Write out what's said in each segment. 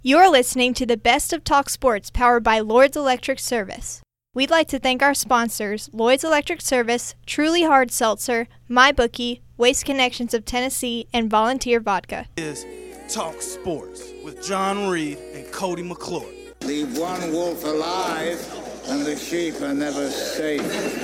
You're listening to the Best of Talk Sports powered by Lloyd's Electric Service. We'd like to thank our sponsors, Lloyd's Electric Service, Truly Hard Seltzer, MyBookie, Waste Connections of Tennessee, and Volunteer Vodka. Is Talk Sports with John Reed and Cody McClure. Leave one wolf alive and the sheep are never safe.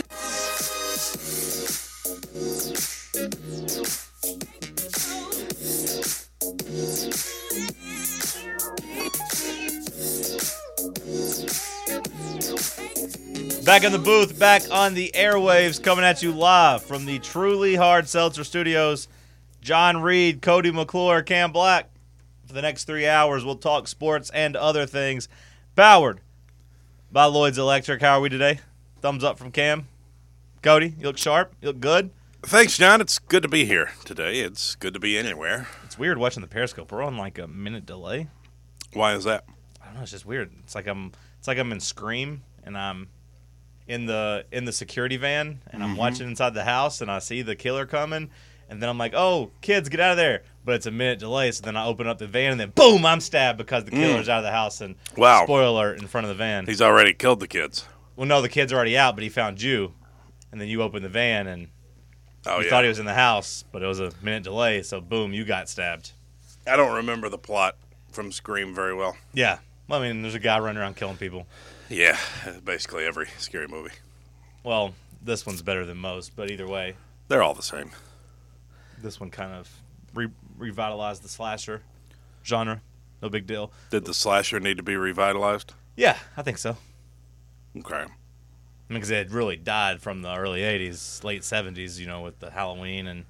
Back in the booth, back on the airwaves, coming at you live from the Truly Hard Seltzer Studios. John Reed, Cody McClure, Cam Black. For the next 3 hours, we'll talk sports and other things. Powered by Lloyd's Electric. How are we today? Thumbs up from Cam. Cody, you look sharp. You look good. Thanks, John. It's good to be here today. It's good to be anywhere. It's weird watching the Periscope. We're on like a minute delay. Why is that? I don't know. It's just weird. It's like I'm in Scream and I'm in the security van and I'm watching inside the house and I see the killer coming and then I'm like, oh, kids, get out of there. But it's a minute delay, so then I open up the van and then boom, I'm stabbed because the killer's out of the house and spoiler alert in front of the van. He's already killed the kids. Well, no, the kid's already out, but he found you. And then you open the van and you thought he was in the house, but it was a minute delay, so boom, you got stabbed. I don't remember the plot from Scream very well. Yeah. Well, I mean, there's a guy running around killing people. Yeah, basically every scary movie. Well, this one's better than most, but either way. They're all the same. This one kind of revitalized the slasher genre. No big deal. Did the slasher need to be revitalized? Yeah, I think so. Okay. I mean, because it had really died from the early 80s, late 70s, with the Halloween and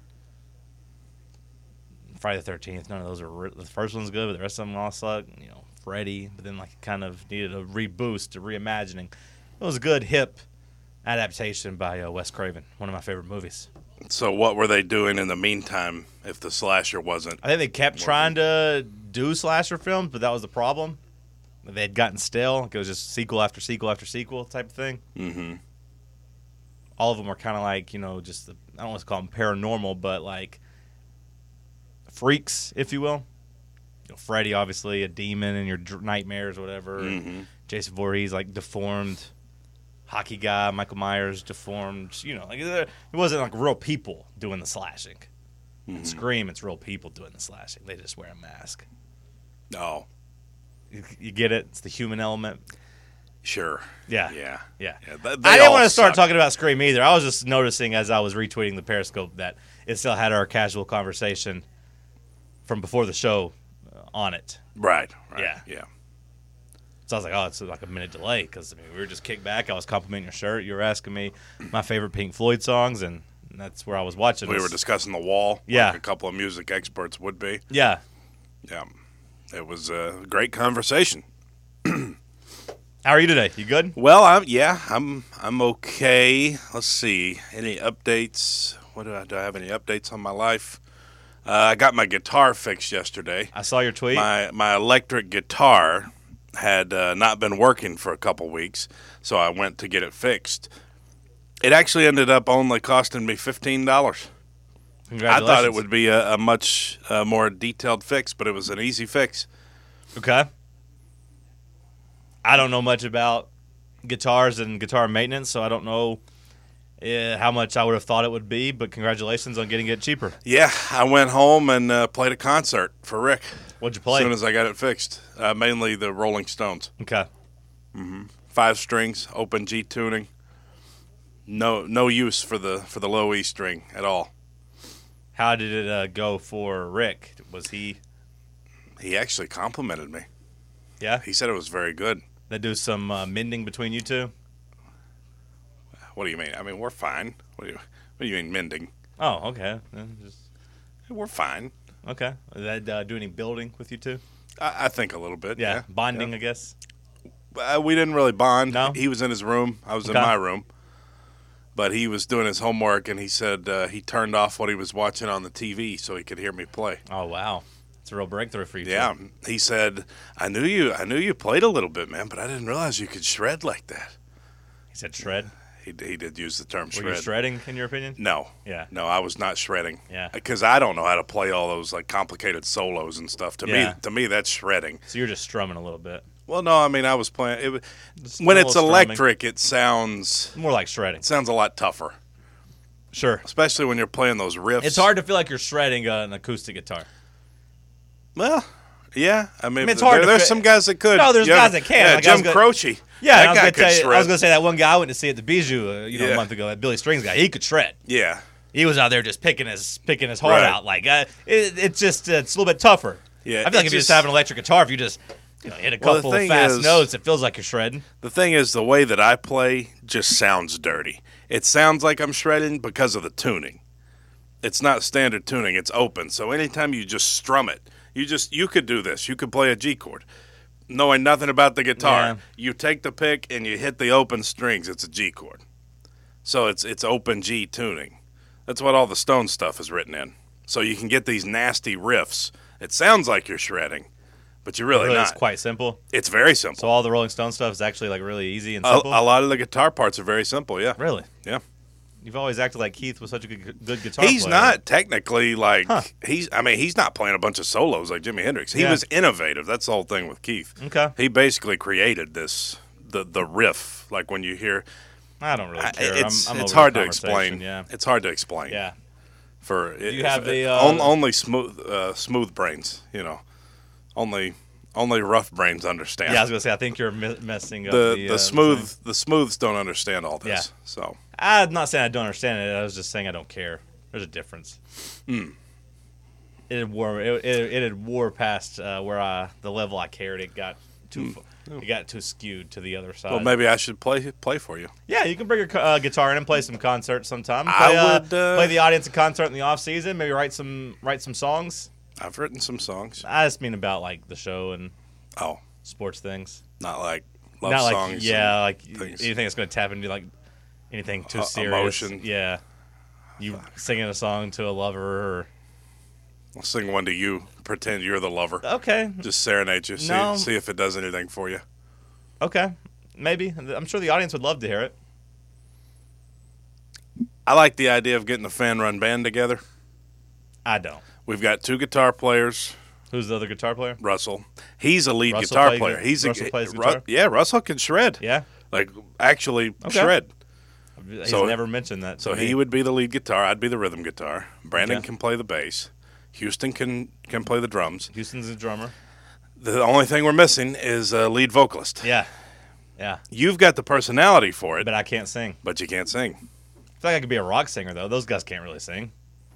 Friday the 13th. None of those are the first one's good, but the rest of them all suck. Freddy, but then it kind of needed a reboost, a reimagining. It was a good, hip adaptation by Wes Craven, one of my favorite movies. So what were they doing in the meantime if the slasher wasn't? I think they kept trying to do slasher films, but that was the problem. They had gotten stale. It was just sequel after sequel after sequel type of thing. Mm-hmm. All of them were kind of like, just, I don't want to call them paranormal, but like freaks, if you will. Freddy, obviously, a demon in your nightmares or whatever. Mm-hmm. Jason Voorhees, like deformed hockey guy. Michael Myers, deformed. It wasn't like real people doing the slashing. Mm-hmm. Scream, it's real people doing the slashing. They just wear a mask. Oh. You get it? It's the human element. Sure. Yeah. Yeah. I didn't want to start talking about Scream either. I was just noticing as I was retweeting the Periscope that it still had our casual conversation from before the show on it. Right. Yeah. So I was like, oh, it's like a minute delay because we were just kicked back. I was complimenting your shirt. You were asking me my favorite Pink Floyd songs, and that's where I was watching. We were discussing The Wall. Yeah. Like a couple of music experts would be. Yeah. Yeah. It was a great conversation. How are you today? You good? Well, I'm okay. Let's see. Any updates? Do I have any updates on my life? I got my guitar fixed yesterday. I saw your tweet. My electric guitar had not been working for a couple weeks, so I went to get it fixed. It actually ended up only costing me $15. Congratulations. I thought it would be a much more detailed fix, but it was an easy fix. Okay. I don't know much about guitars and guitar maintenance, so I don't know how much I would have thought it would be, but congratulations on getting it cheaper. Yeah, I went home and played a concert for Rick. What'd you play? As soon as I got it fixed. Mainly the Rolling Stones. Okay. 5 strings, open G tuning. No use for the low E string at all. How did it go for Rick? Was he? He actually complimented me. Yeah? He said it was very good. They do some mending between you two? What do you mean? I mean, we're fine. What do you mean mending? Oh, okay. We're fine. Okay. Did that do any building with you two? I think a little bit. Yeah. Bonding, I guess. We didn't really bond. No? He was in his room. I was in my room. But he was doing his homework, and he said he turned off what he was watching on the TV so he could hear me play. Oh, wow. It's a real breakthrough for you. Yeah. Too. He said, I knew you played a little bit, man, but I didn't realize you could shred like that. He said shred? He did use the term Were shred. you shredding, in your opinion? No. Yeah. No, I was not shredding. Yeah. Because I don't know how to play all those like complicated solos and stuff. Yeah. To me, that's shredding. So you're just strumming a little bit. Well, no, I mean I was playing. Just When a it's little electric, it sounds More like shredding. a lot tougher, Sure. especially when you're playing those riffs. It's hard to feel like you're shredding an acoustic guitar. Well, yeah. I mean, it's hard to there's fit- some guys that could. No, there's Yeah. guys that can. Yeah, Like, I was Jim gonna- Croce. Yeah, that guy could I shred. was going to say that one guy I went to see at the Bijou, a Yeah. month ago, that Billy Strings guy. He could shred. Yeah. He was out there just picking his heart Right. out. Like it's a little bit tougher. Yeah, I feel like it's if you just just- have an electric guitar, if you just hit a Well, the couple of thing fast is- notes, it feels like you're shredding. The thing is, the way that I play just sounds dirty. It sounds like I'm shredding because of the tuning. It's not standard tuning. It's open. So anytime you just strum it, you could do this. You could play a G chord, knowing nothing about the guitar. Yeah. You take the pick and you hit the open strings. It's a G chord. So it's open G tuning. That's what all the Stone stuff is written in. So you can get these nasty riffs. It sounds like you're shredding, but you're really It's not. quite simple. It's very simple. So all the Rolling Stone stuff is actually like really easy and A simple. lot of the guitar parts are very simple. Yeah. Really? Yeah. You've always acted like Keith was such a good guitar He's player. not technically like Huh. he's not playing a bunch of solos like Jimi Hendrix. He Yeah. was innovative. That's the whole thing with Keith. Okay. He basically created the riff. Like when you hear, I don't really care. it's I'm over hard the to explain. conversation, Yeah. It's hard to explain. Yeah. For You have the, only smooth brains. Only rough brains understand. Yeah, I was gonna say I think you're messing up the smooths don't understand all this. Yeah. So I'm not saying I don't understand it. I was just saying I don't care. There's a difference. It had wore past where the level I cared. It got too it got too skewed to the other side. well, maybe I should play for you. Yeah, you can bring your guitar in and play some concerts sometime. I Play, would, play the audience a concert in the off season. Maybe write some songs. I've written some songs. I just mean about like the show and Oh, sports things. not like love Not like songs. like things. anything that's going to tap into like anything too serious. Emotion. Yeah, you singing a song to a lover or I'll sing one to you. Pretend you're the lover. okay, Just serenade you. No. See if it does anything for you. okay, maybe. I'm sure the audience would love to hear it. I like the idea of getting a fan-run band together. I don't. We've got 2 guitar players. Who's the other guitar player? Russell. He's a lead Russell guitar plays- player. Russell plays guitar? Yeah, Russell can shred. Yeah, Like actually Okay. shred. he's So- never mentioned that. So to me. he would be the lead guitar. I'd be the rhythm guitar. Brandon Okay. can play the bass. Houston can play the drums. Houston's a drummer. The only thing we're missing is a lead vocalist. Yeah, yeah, You've got the personality for it, but I can't sing. but you can't sing. I feel like I could be a rock singer though. Those guys can't really sing.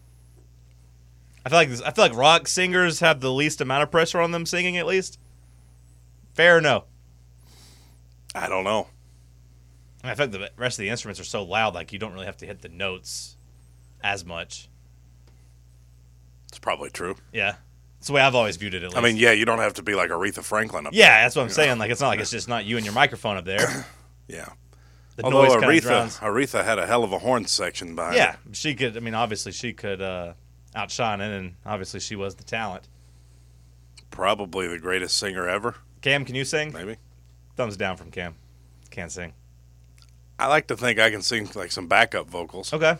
I feel like rock singers have the least amount of pressure on them singing at least. Fair or no? I don't know. I feel like the rest of the instruments are so loud, like you don't really have to hit the notes as much. It's probably true. Yeah, that's the way I've always viewed it. At least. I mean, yeah, you don't have to be like Aretha Franklin up yeah, that's what I'm saying. Like it's not like it's just not you and your microphone up there. there. Yeah. The Although noise kind of drowns. Aretha had a hell of a horn section behind Yeah, it. she could. I mean, obviously she could outshine it, and obviously she was the talent. Probably the greatest singer ever, Cam, can you sing? maybe. Thumbs down from Cam. Can't sing. I like to think I can sing like some backup vocals. Okay.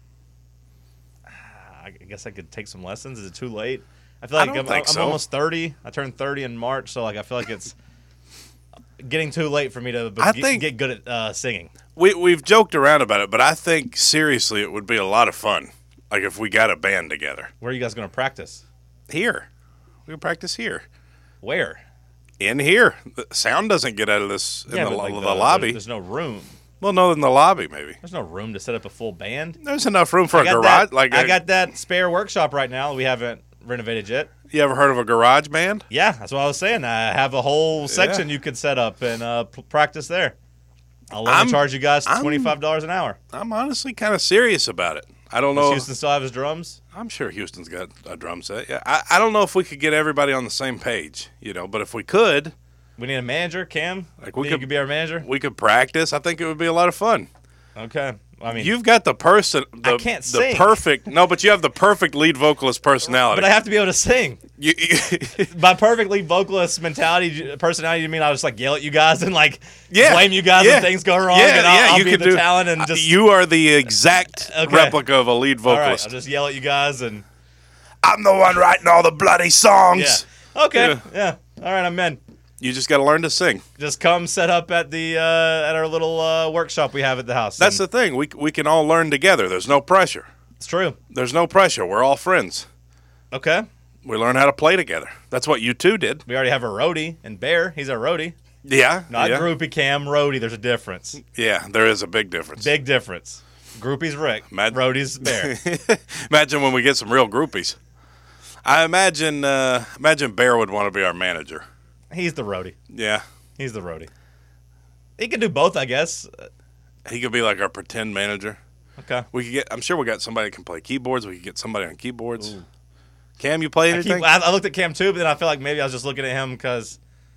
I guess I could take some lessons. Is it too late? I feel I like don't think I'm so. almost 30. I turned 30 in March, so like I feel like it's getting too late for me to get good at singing. We've joked around about it, but I think seriously it would be a lot of fun. Like if we got a band together. Where are you guys going to practice? Here. We can practice here. Where? In here. The sound doesn't get out of this in the but, like, lobby. There's no room. Well, no, in the lobby maybe. There's no room to set up a full band. There's enough room for a got garage. that, I got that spare workshop right now. We haven't renovated yet. You ever heard of a garage band? Yeah, that's what I was saying. I have a whole section you could set up and practice there. I'll only charge you guys $25 an hour. I'm honestly kind of serious about it. I don't Does know. Houston still have his drums? I'm sure Houston's got a drum set. Yeah, I don't know if we could get everybody on the same page, but if we could, We need a manager, Cam. Like, we You could- could be our manager. we could practice. I think it would be a lot of fun. Okay. I mean, You've got the person. I can't sing. Perfect. No, but you have the perfect lead vocalist personality. but I have to be able to sing. You- By perfect lead vocalist personality, you mean I'll just like yell at you guys and like Yeah, blame you guys yeah. when things go wrong? Yeah, and I'll you be could the do talent and just. You are the exact Okay. replica of a lead all right, vocalist. I'll just yell at you guys and. I'm the one writing all the bloody songs. Yeah. Okay. Yeah. Yeah. All right, I'm in. You just got to learn to sing. Just come set up at the at our little workshop we have at the house. That's the thing. We can all learn together. There's no pressure. It's true. There's no pressure. We're all friends. Okay. We learn how to play together. That's what you two did. We already have a roadie, and Bear, he's our roadie. Yeah. Not yeah. groupie Cam, roadie. There's a difference. Yeah, there is a big difference. Big difference. Groupie's Rick. Roadie's Bear. Imagine when we get some real groupies. I imagine Bear would want to be our manager. He's the roadie. Yeah. He's the roadie. He can do both, I guess. He could be like our pretend manager. Okay. We could get. I'm sure we got somebody that can play keyboards. We could get somebody on keyboards. Ooh. Cam, you play anything? I looked at Cam too, but then I feel like maybe I was just looking at him because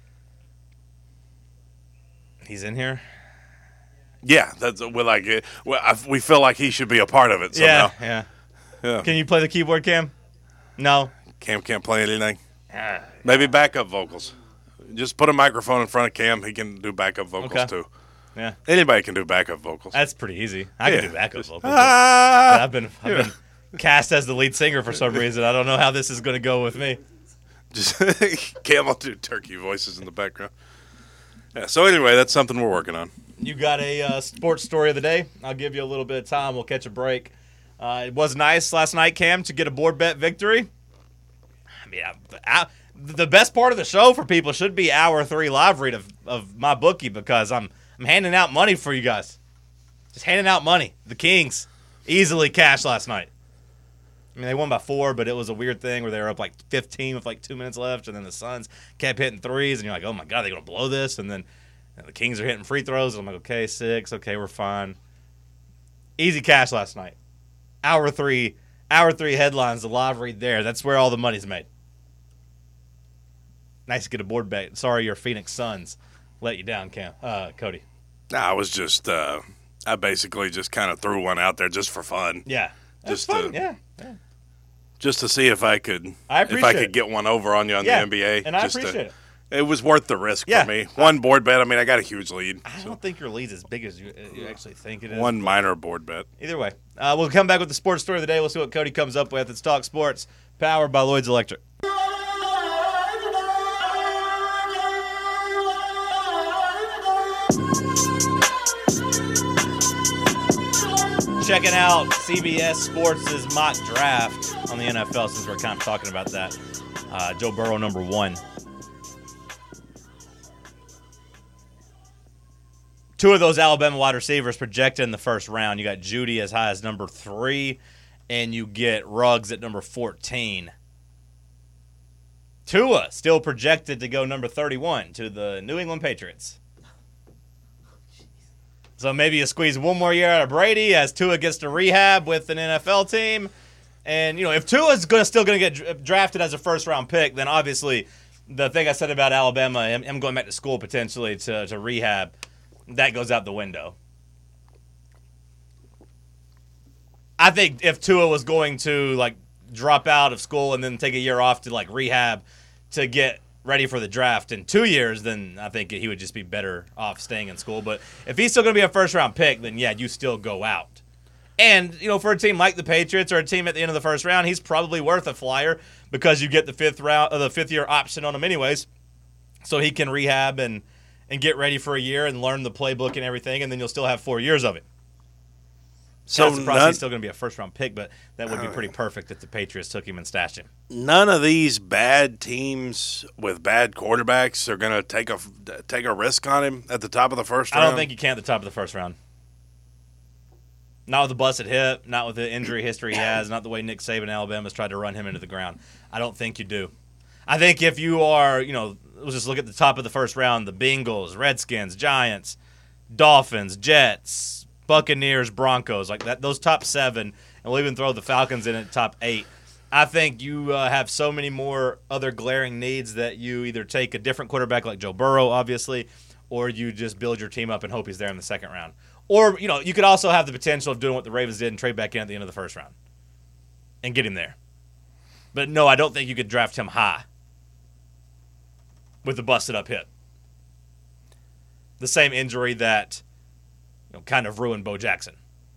he's in here. Yeah, we feel like he should be a part of it somehow. Yeah. Can you play the keyboard, Cam? No. Cam can't play anything. Maybe backup vocals. Just put a microphone in front of Cam. He can do backup vocals too. Yeah. Anybody can do backup vocals. That's pretty easy. I can do backup vocals. But I've been cast as the lead singer for some reason. I don't know how this is going to go with me. Just Cam will do turkey voices in the background. Yeah. So anyway, that's something we're working on. You got a sports story of the day. I'll give you a little bit of time. We'll catch a break. It was nice last night, Cam, to get a board bet victory. I mean, the best part of the show for people should be hour 3 live read of my bookie because I'm handing out money for you guys. Just handing out money. The Kings easily cashed last night. I mean, they won by 4, but it was a weird thing where they were up like 15 with like 2 minutes left, and then the Suns kept hitting threes, and you're like, oh my God, they're going to blow this. And then the Kings are hitting free throws, and I'm like, okay, 6, okay, we're fine. Easy cash last night. Hour 3 headlines, the live read there. That's where all the money's made. Nice to get a board bet. Sorry your Phoenix Suns let you down, Cody. I was just, I basically just kind of threw one out there just for fun. Yeah. Just fun. Just to see if I could get one over on you on the NBA. And I appreciate it. It was worth the risk for me. One board bet. I mean, I got a huge lead. I don't think your lead's as big as you actually think it is. One minor board bet. Either way, we'll come back with the sports story of the day. We'll see what Cody comes up with. It's Talk Sports, powered by Lloyd's Electric. Checking out CBS Sports' mock draft on the NFL since we're kind of talking about that. Joe Burrow, number 1. 2 of those Alabama wide receivers projected in the first round. You got Judy as high as number 3, and you get Ruggs at number 14. Tua still projected to go number 31 to the New England Patriots. So maybe you squeeze one more year out of Brady as Tua gets to rehab with an NFL team. And, if Tua's still going to get drafted as a first-round pick, then obviously the thing I said about Alabama, him going back to school potentially to rehab, that goes out the window. I think if Tua was going to, drop out of school and then take a year off to, rehab to get ready for the draft in 2 years, then I think he would just be better off staying in school. But if he's still going to be a first-round pick, then, yeah, you still go out. And, for a team like the Patriots or a team at the end of the first round, he's probably worth a flyer because you get the fifth-year option on him anyways, so he can rehab and get ready for a year and learn the playbook and everything, and then you'll still have 4 years of it. So he's still going to be a first-round pick, but that would be pretty perfect if the Patriots took him and stashed him. None of these bad teams with bad quarterbacks are going to take a risk on him at the top of the first round? I don't think you can at the top of the first round. Not with a busted hip, not with the injury history he has, not the way Nick Saban and Alabama's tried to run him into the ground. I don't think you do. I think if you are, let's just look at the top of the first round, the Bengals, Redskins, Giants, Dolphins, Jets, Buccaneers, Broncos, like that, those top 7, and we'll even throw the Falcons in at top 8. I think you have so many more other glaring needs that you either take a different quarterback like Joe Burrow, obviously, or you just build your team up and hope he's there in the second round. Or, you could also have the potential of doing what the Ravens did and trade back in at the end of the first round and get him there. But no, I don't think you could draft him high with the busted up hip. The same injury that kind of ruined Bo Jackson.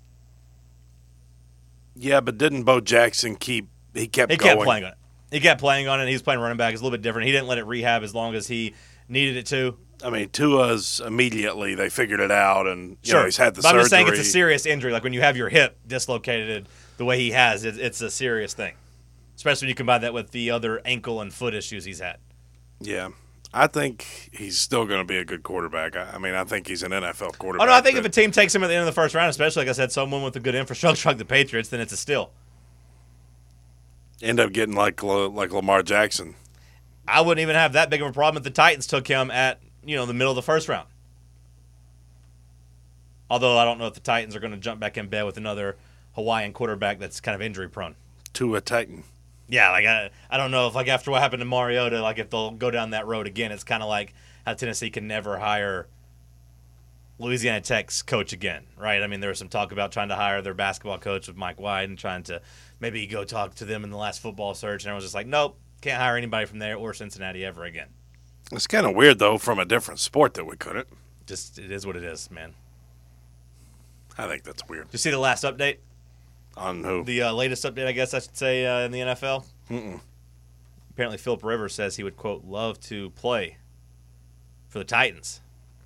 Yeah, but didn't Bo Jackson kept He kept playing on it. He kept playing on it. He was playing running back. It's a little bit different. He didn't let it rehab as long as he needed it to. I mean, Tua's immediately, they figured it out, and Sure. he's had the but surgery. I'm just saying it's a serious injury. Like when you have your hip dislocated the way he has, it's a serious thing. Especially when you combine that with the other ankle and foot issues he's had. Yeah. I think he's still going to be a good quarterback. I think he's an NFL quarterback. Oh, no, I think if a team takes him at the end of the first round, especially, like I said, someone with a good infrastructure like the Patriots, then it's a steal. End up getting like Lamar Jackson. I wouldn't even have that big of a problem if the Titans took him at, the middle of the first round. Although I don't know if the Titans are going to jump back in bed with another Hawaiian quarterback that's kind of injury prone. Tua Titan. Yeah, I don't know if after what happened to Mariota, if they'll go down that road again. It's kind of like how Tennessee can never hire Louisiana Tech's coach again, right? I mean, there was some talk about trying to hire their basketball coach with Mike White and trying to maybe go talk to them in the last football search, and everyone's just like, nope, can't hire anybody from there or Cincinnati ever again. It's kind of weird, though, from a different sport that we couldn't. Just, it is what it is, man. I think that's weird. Did you see the last update? On who? The latest update, I guess I should say, in the NFL? Mm-mm. Apparently, Philip Rivers says he would, quote, love to play for the Titans.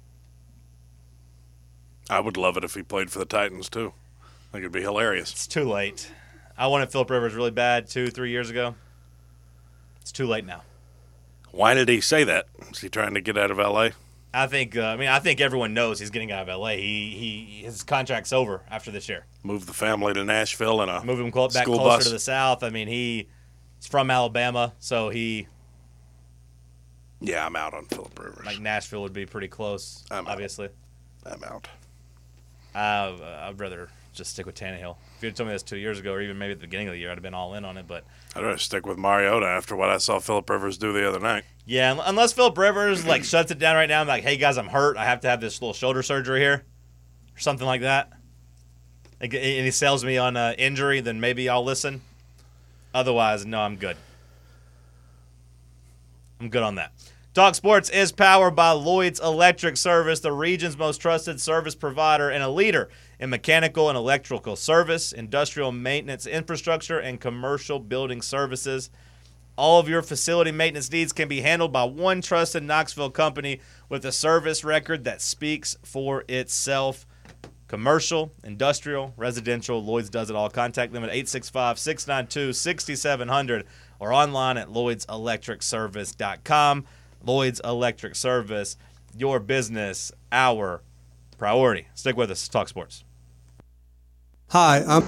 I would love it if he played for the Titans, too. I think it'd be hilarious. It's too late. I wanted Philip Rivers really bad 2-3 years ago. It's too late now. Why did he say that? Is he trying to get out of L.A.? I think everyone knows he's getting out of L.A. His contract's over after this year. Move the family to Nashville in a Move him back school closer bus. to the South. I mean, he's from Alabama, so Yeah, I'm out on Philip Rivers. Nashville would be pretty close, obviously. I'm out. I'd rather just stick with Tannehill. If you had told me this 2 years ago or even maybe at the beginning of the year, I'd have been all in on it. But I'd rather stick with Mariota after what I saw Philip Rivers do the other night. yeah, unless Philip Rivers shuts it down right now, I'm like, hey guys, I'm hurt. I have to have this little shoulder surgery here, or something like that. And he sells me on injury, then maybe I'll listen. Otherwise, no, I'm good. I'm good on that. Talk Sports is powered by Lloyd's Electric Service, the region's most trusted service provider and a leader in mechanical and electrical service, industrial maintenance infrastructure, and commercial building services. All of your facility maintenance needs can be handled by one trusted Knoxville company with a service record that speaks for itself. Commercial, industrial, residential, Lloyd's does it all. Contact them at 865-692-6700 or online at Lloyd'sElectricService.com. Lloyd's Electric Service, your business, our priority. Stick with us. Talk Sports. Hi, I'm...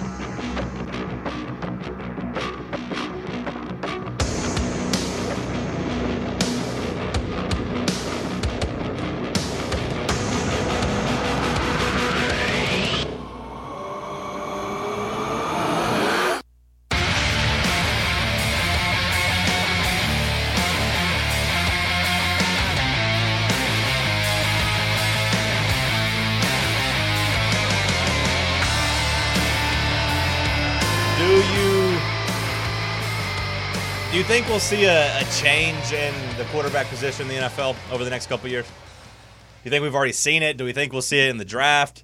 Do you think we'll see a change in the quarterback position in the NFL over the next couple of years? Do you think we've already seen it? Do we think we'll see it in the draft?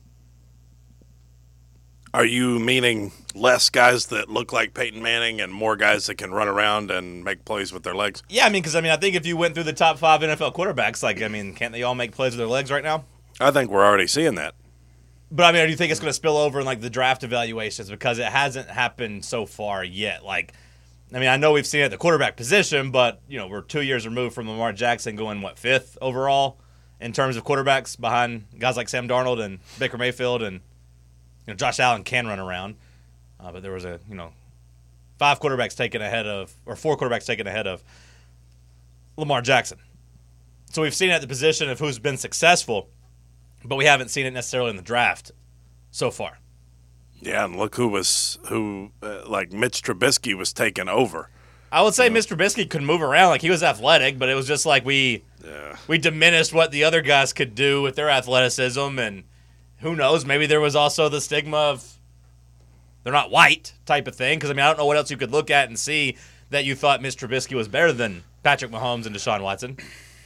Are you meaning less guys that look like Peyton Manning and more guys that can run around and make plays with their legs? Yeah, because I think if you went through the top 5 NFL quarterbacks, can't they all make plays with their legs right now? I think we're already seeing that. But do you think it's going to spill over in the draft evaluations? Because it hasn't happened so far yet. I know we've seen it at the quarterback position, but we're 2 years removed from Lamar Jackson going 5th overall in terms of quarterbacks behind guys like Sam Darnold and Baker Mayfield, and Josh Allen can run around, but there was 4 quarterbacks taken ahead of Lamar Jackson. So we've seen it at the position of who's been successful, but we haven't seen it necessarily in the draft so far. Yeah, and look who Mitch Trubisky was taking over. I would say Mr. Trubisky could move around. He was athletic, but it was just we diminished what the other guys could do with their athleticism, and who knows? Maybe there was also the stigma of they're not white type of thing. Because, I mean, I don't know what else you could look at and see that you thought Mitch Trubisky was better than Patrick Mahomes and Deshaun Watson.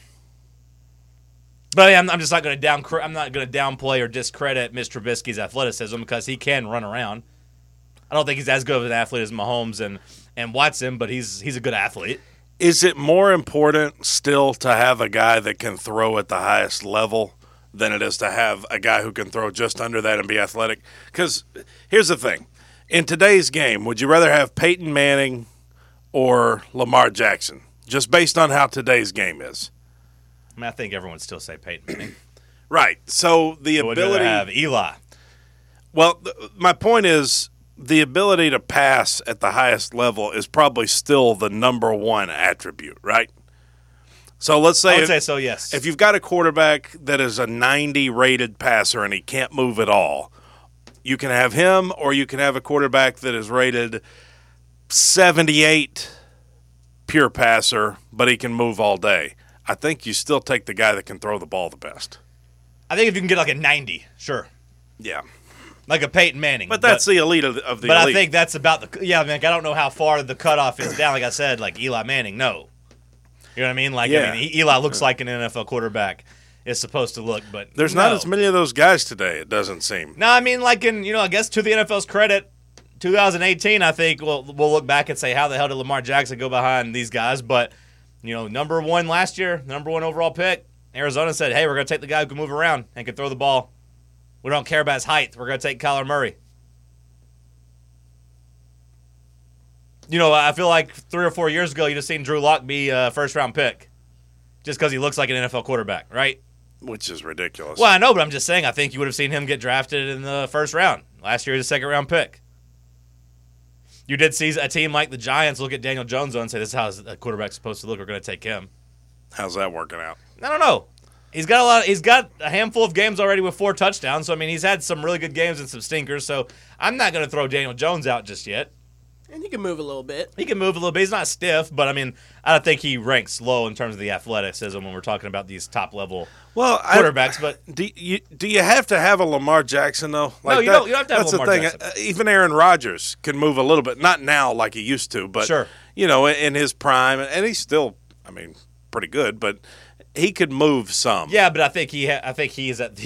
But I'm just not going to downplay or discredit Mitch Trubisky's athleticism because he can run around. I don't think he's as good of an athlete as Mahomes and Watson, but he's a good athlete. Is it more important still to have a guy that can throw at the highest level than it is to have a guy who can throw just under that and be athletic? Because here's the thing. In today's game, would you rather have Peyton Manning or Lamar Jackson, just based on how today's game is? I mean, I think everyone would still say Peyton Manning. Right. So the Would ability rather have Eli. Well, my point is the ability to pass at the highest level is probably still the number one attribute, right? So let's say I would say so, yes. If you've got a quarterback that is a 90 rated passer and he can't move at all, you can have him, or you can have a quarterback that is rated 78 pure passer, but he can move all day. I think you still take the guy that can throw the ball the best. I think if you can get like a 90, sure. Yeah. Like a Peyton Manning. But that's the elite of the elite. But I think that's about the – yeah, I mean, I don't know how far the cutoff is down. Like I said, like Eli Manning, no. You know what I mean? Like, Yeah. I mean, Eli looks like an NFL quarterback is supposed to look, but There's no. not as many of those guys today, it doesn't seem. No, I mean, like I guess to the NFL's credit, 2018, I think we'll look back and say, how the hell did Lamar Jackson go behind these guys? But, number one last year, number one overall pick, Arizona said, hey, we're going to take the guy who can move around and can throw the ball. We don't care about his height. We're going to take Kyler Murray. I feel like 3 or 4 years ago, you'd have seen Drew Lock be a first-round pick just because he looks like an NFL quarterback, right? Which is ridiculous. Well, I know, but I'm just saying I think you would have seen him get drafted in the first round. Last year, he was a second-round pick. You did see a team like the Giants look at Daniel Jones and say, this is how a quarterback's supposed to look. We're going to take him. How's that working out? I don't know. He's got a handful of games already with 4 touchdowns. So, I mean, he's had some really good games and some stinkers. So, I'm not going to throw Daniel Jones out just yet. And he can move a little bit. He can move a little bit. He's not stiff, but, I mean, I don't think he ranks low in terms of the athleticism when we're talking about these top-level quarterbacks. But do you have to have a Lamar Jackson, though? No, you don't have to have that's Lamar the thing. Jackson. Even Aaron Rodgers can move a little bit. Not now like he used to, but, Sure. In his prime. And he's still, pretty good, but he could move some. Yeah, but I think he's at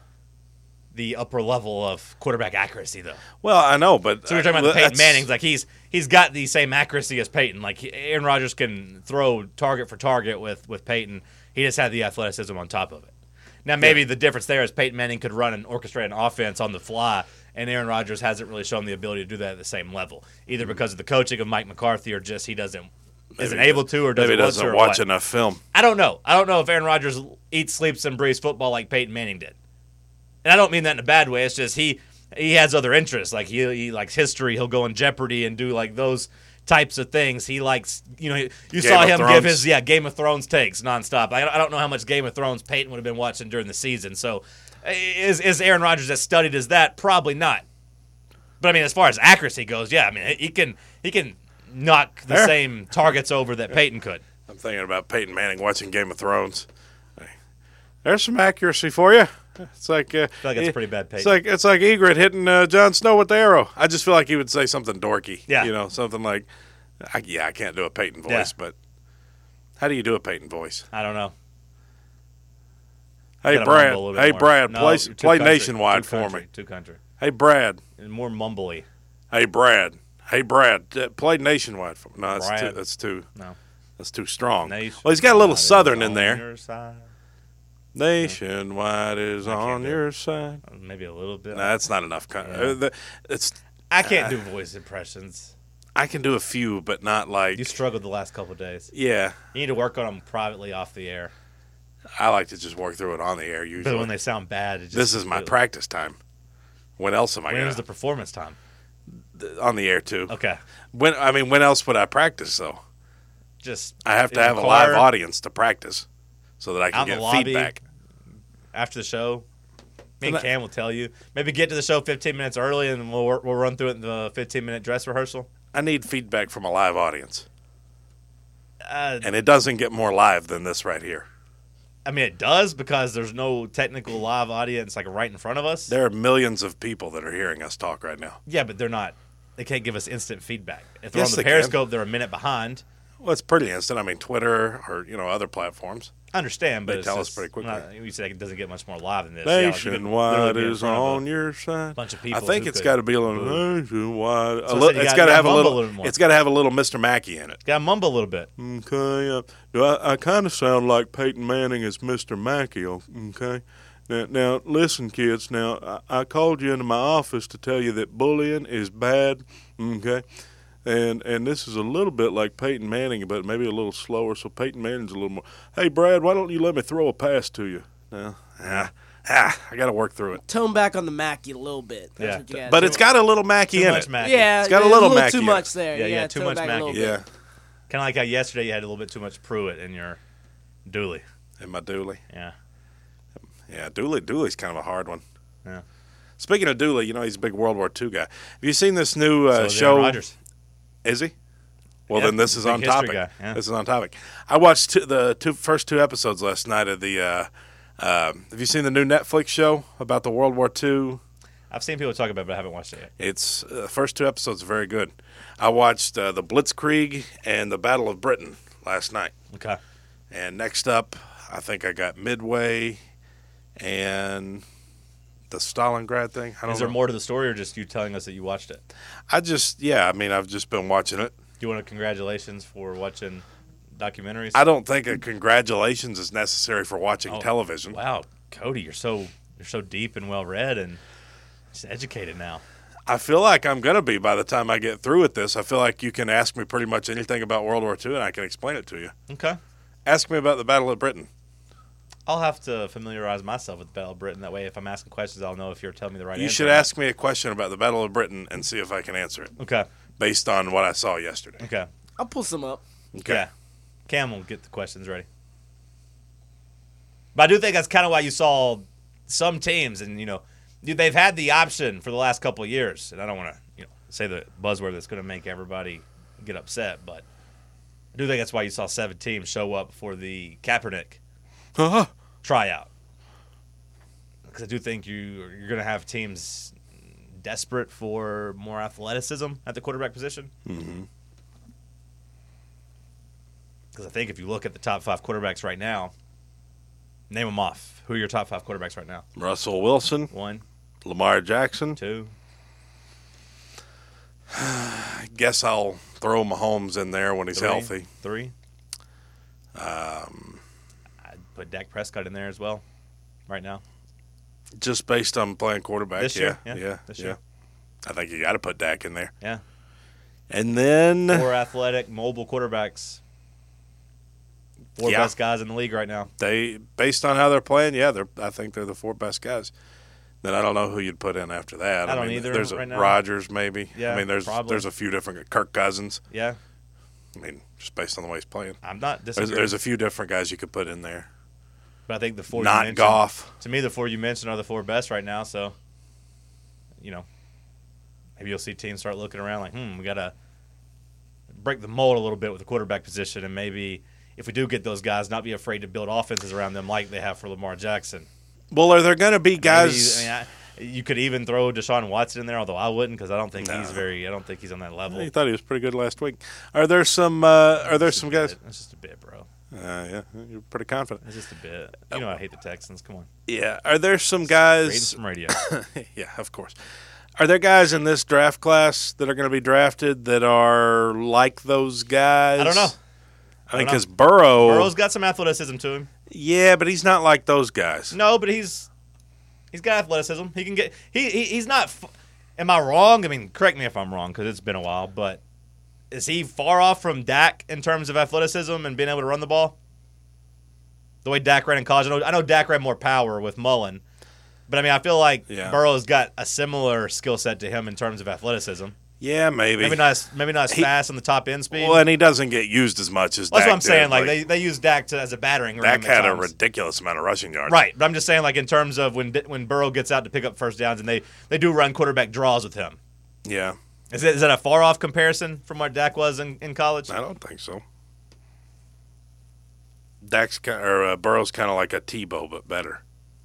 the upper level of quarterback accuracy, though. Well, I know, but So we're talking about the Peyton Mannings. Like he's got the same accuracy as Peyton. Like Aaron Rodgers can throw target for target with Peyton. He just had the athleticism on top of it. Now maybe the difference there is Peyton Manning could run and orchestrate an offense on the fly, and Aaron Rodgers hasn't really shown the ability to do that at the same level, either because of the coaching of Mike McCarthy or just he isn't able to, or maybe doesn't doesn't watch watch enough film. I don't know. I don't know if Aaron Rodgers eats, sleeps, and breathes football like Peyton Manning did. And I don't mean that in a bad way. It's just he has other interests. Like he likes history. He'll go in Jeopardy and do like those types of things. He likes, you saw him give his Game of Thrones takes nonstop. I don't know how much Game of Thrones Peyton would have been watching during the season. So is Aaron Rodgers as studied as that? Probably not. But I mean, as far as accuracy goes, yeah, I mean he can knock the same targets over that Peyton could. I'm thinking about Peyton Manning watching Game of Thrones. There's some accuracy for you. It's like I feel like it's pretty bad, Peyton. It's like Egret hitting Jon Snow with the arrow. I just feel like he would say something dorky. Yeah. Something like, I can't do a Peyton voice, Yeah. but how do you do a Peyton voice? I don't know. Hey Gotta Brad, mumble a little bit more. Brad, No, play too play country. nationwide Too for country. me. Too country. Hey Brad, And more mumbly. hey Brad, play nationwide for me. No, Brad. that's too No. That's too strong. Nation Well, he's got a little is southern in on there. your side. Nationwide is can't on do your side. Maybe a little bit. No, that's not enough. Yeah. I can't do voice impressions. I can do a few, but not like. You struggled the last couple of days. Yeah, You need to work on them privately off the air. I like to just work through it on the air usually. But when they sound bad, it just This is my practice time. When else am I When going is the performance time? on the air too? Okay. When else would I practice though? Just I have to in have the a live car, audience to practice, so that I out can in the get lobby. feedback. After the show. Me and And Cam will tell you. Maybe get to the show 15 minutes early, and we'll run through it in the 15-minute dress rehearsal. I need feedback from a live audience, Uh, and it doesn't get more live than this right here. I mean, it does because there's no technical live audience like right in front of us. There are millions of people that are hearing us talk right now. Yeah, but they're not. They can't give us instant feedback. If they're Yes, on the they Periscope, they're a minute behind. Well, it's pretty instant. I mean, Twitter or other platforms. I understand, but They it's tell us just pretty quickly. You said it doesn't get much more live than this. Nationwide is on your side. bunch of people I think who it's could got to be a little nationwide. So I said you It's gotta got to have a mumble little. a little more. It's got to have a little Mr. Mackey in it. Got to mumble a little bit. Okay. I kind of sound like Peyton Manning as Mr. Mackey. Okay. Now listen, kids. Now I called you into my office to tell you that bullying is bad. Okay. And this is a little bit like Peyton Manning, but maybe a little slower. So Peyton Manning's a little more. Hey, Brad, why don't you let me throw a pass to you? Now, I got to work through it. Tone back on the Mackey a little bit. That's Yeah. what you gotta But do. it's got a little Mackey Too in much it. Mackey. Yeah, It's got a there's little too Mackey in much it. there. Yeah, too tone much back a little Mackey. bit. Yeah, Kind of like how yesterday you had a little bit too much Pruitt in your Dooley. in my Dooley. Yeah. Yeah, Dooley's kind of a hard one. Yeah. Speaking of Dooley, he's a big World War II guy. Have you seen this new So is show? Aaron Rodgers. Is he? Well, Yeah, then this is big on history topic. guy, yeah. This is on topic. I watched the first two episodes last night of the. Have you seen the new Netflix show about the World War II? I've seen people talk about it, but I haven't watched it yet. It's first two episodes are very good. I watched the Blitzkrieg and the Battle of Britain last night. Okay. And next up, I think I got Midway and the Stalingrad thing. I don't Is there know. more to the story or just you telling us that you watched it? I've just been watching it. Do you want to congratulations for watching documentaries? I don't think a congratulations is necessary for watching television. Wow, Cody, you're so deep and well read and just educated now. I feel like I'm going to be by the time I get through with this. I feel like you can ask me pretty much anything about World War II and I can explain it to you. Okay. Ask me about the Battle of Britain. I'll have to familiarize myself with the Battle of Britain. That way, if I'm asking questions, I'll know if you're telling me the right answer. You should or not. ask me a question about the Battle of Britain and see if I can answer it Okay. based on what I saw yesterday. Okay. I'll pull some up. Okay. Yeah. Cam will get the questions ready. But I do think that's kind of why you saw some teams, and they've had the option for the last couple of years. And I don't want to say the buzzword that's going to make everybody get upset, but I do think that's why you saw 7 teams show up for the Kaepernick Uh-huh. tryout. Because I do think you're going to have teams desperate for more athleticism at the quarterback position. Mm-hmm. Because I think if you look at the top 5 quarterbacks right now, name them off. Who are your top 5 quarterbacks right now? Russell Wilson, 1, Lamar Jackson. 2. I guess I'll throw Mahomes in there when he's 3, healthy. 3. I'd put Dak Prescott in there as well right now. Just based on playing quarterback. This year, yeah, Yeah. this year. I think you got to put Dak in there. Yeah. And then 4 athletic, mobile quarterbacks. 4 Yeah. best guys in the league right now. based on how they're playing, I think they're the 4 best guys. Then I don't know who you'd put in after that. I don't either There's right now. Rodgers maybe. Yeah, I mean, probably. there's a few different Kirk Cousins. Yeah. I mean, just based on the way he's playing. I'm not There's, disagreeing. there's a few different guys you could put in there. But I think the 4 you Not mentioned, Goff. to me, the 4 you mentioned are the 4 best right now. So, maybe you'll see teams start looking around like, we got to break the mold a little bit with the quarterback position. And maybe if we do get those guys, not be afraid to build offenses around them like they have for Lamar Jackson. Well, are there going to be guys? Maybe, you could even throw Deshaun Watson in there, although I wouldn't because I don't think he's on that level. He thought he was pretty good last week. Are there some guys? It's just a bit, bro. Yeah, you're pretty confident. It's just a bit. You know I hate the Texans. Come on. Yeah. Are there some Reading guys? some radio. Yeah, of course. Are there guys in this draft class that are going to be drafted that are like those guys? I don't know. I think know. because Burrow's got some athleticism to him. Yeah, but he's not like those guys. No, but he's got athleticism. He can get. He's not. Am I wrong? I mean, correct me if I'm wrong because it's been a while. But is he far off from Dak in terms of athleticism and being able to run the ball? The way Dak ran in college. I know Dak ran more power with Mullen, but I mean, I feel like Burrow's got a similar skill set to him in terms of athleticism. Yeah, maybe. Maybe not as fast on the top end speed. Well, and he doesn't get used as much as Dak. That's what I'm saying. did. Like they use Dak as a battering ram. Dak at had a times. ridiculous amount of rushing yards. Right, but I'm just saying, like in terms of when Burrow gets out to pick up first downs, and they do run quarterback draws with him. Yeah. Is that a far off comparison from what Dak was in college? I don't think so. Burrow's kind of like a Tebow, but better.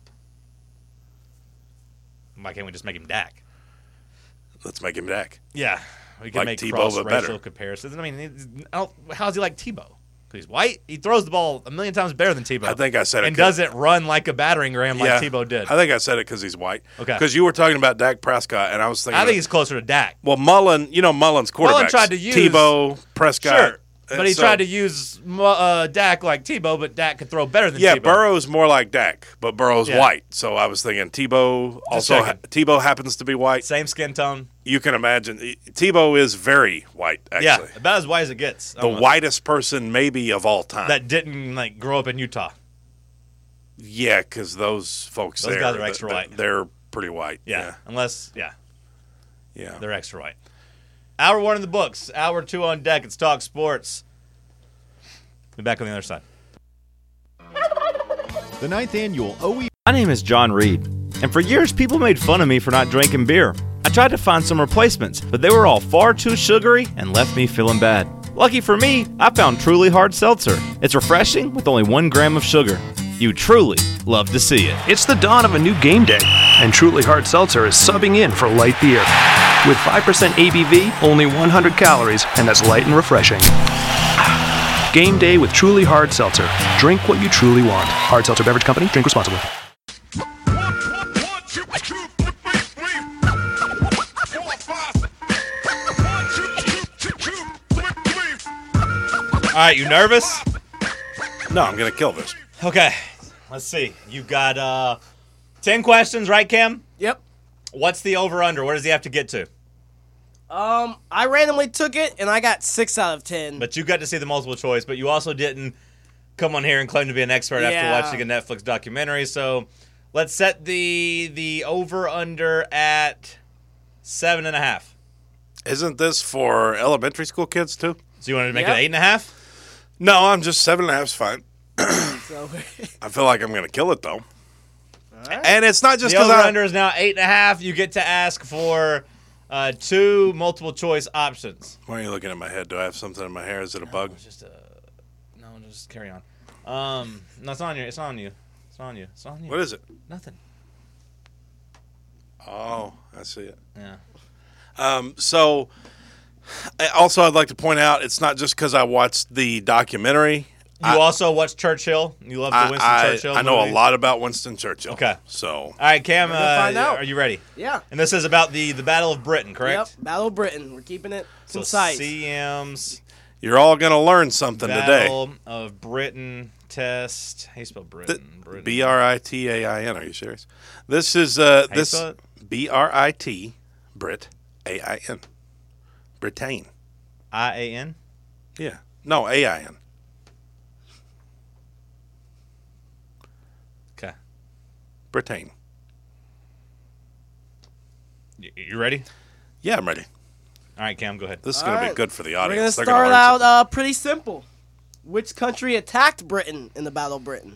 Why can't we just make him Dak? Let's make him Dak. Yeah, we can Like make Tebow, cross-racial but better. comparisons. I mean, how's he like Tebow? Because he's white. He throws the ball a million times better than Tebow. I think I said it. And doesn't run like a battering ram like Tebow did. I think I said it because he's white. Okay. Because you were talking about Dak Prescott, and I was thinking. I think he's closer to Dak. Well, Mullen's quarterbacks. Mullen tried to use Tebow, Prescott. Sure. But he tried to use Dak like Tebow, but Dak could throw better than Tebow. Yeah, Burrow's more like Dak, but Burrow's Yeah. white. So I was thinking Tebow. Also, checking. Tebow happens to be white. Same skin tone. You can imagine Tebow is very white. Actually, Yeah, about as white as it gets. the whitest person maybe of all time. that didn't grow up in Utah. Yeah, because those folks Those there, guys are extra white. They're pretty white. Yeah, unless yeah. they're extra white. Hour 1 in the books. Hour 2 on deck. It's Talk Sports. Be back on the other side. The 9th annual OE. My name is John Reed, and for years people made fun of me for not drinking beer. I tried to find some replacements, but they were all far too sugary and left me feeling bad. Lucky for me, I found Truly Hard Seltzer. It's refreshing with only 1 gram of sugar. You truly love to see it. It's the dawn of a new game day, and Truly Hard Seltzer is subbing in for light beer. With 5% ABV, only 100 calories, and that's light and refreshing. Game day with Truly Hard Seltzer. Drink what you truly want. Hard Seltzer Beverage Company. Drink responsibly. All right, you nervous? No, I'm going to kill this. Okay, let's see. You got 10 questions, right, Cam? Yep. What's the over-under? What does he have to get to? I randomly took it, and I got 6 out of 10. But you got to see the multiple choice, but you also didn't come on here and claim to be an expert after Yeah. watching a Netflix documentary. So let's set the over-under at 7.5. Isn't this for elementary school kids too? So you wanted to make Yep. it 8.5? No, I'm just 7.5's fine. So, I feel like I'm going to kill it though. And it's not just The because over-under is now 8.5. You get to ask for 2 multiple choice options. Why are you looking at my head? Do I have something in my hair? Is it a bug? It's just just carry on. No, it's on you. It's on you. It's on you. It's on you. What is it? Nothing. Oh, I see it. Yeah. So, also, I'd like to point out it's not just because I watched the documentary. You also watched Churchill. You love the Winston Churchill I know movie? a lot about Winston Churchill. Okay. So, All right, Cam, gonna find out. are you ready? yeah. And this is about the Battle of Britain, correct? Yep. Battle of Britain. We're keeping it So concise. CM's you're all going to learn something today. Battle of Britain test. How you spell Britain? Britain. Britain. Are you serious? This is you this spell it? Brit Brit AIN. Britain. IAN? Yeah. No, AIN. Okay. Britain. You ready? Yeah, I'm ready. All right, Cam, go ahead. This is going to be right. good for the We're going to audience. They're start gonna learn out pretty simple. Which country attacked Britain in the Battle of Britain?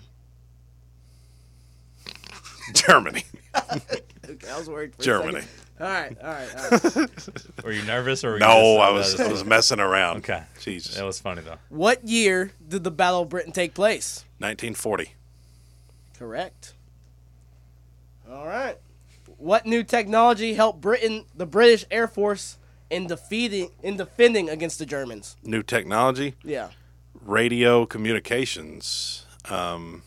something. Germany. Okay, I was worried for Germany. a second. All right. Were you nervous or were you No, just, I was messing around. Okay. Jesus. That was funny, though. What year did the Battle of Britain take place? 1940. Correct. All right. What new technology helped the British Air Force in defending against the Germans? New technology. Yeah. Radio communications. No.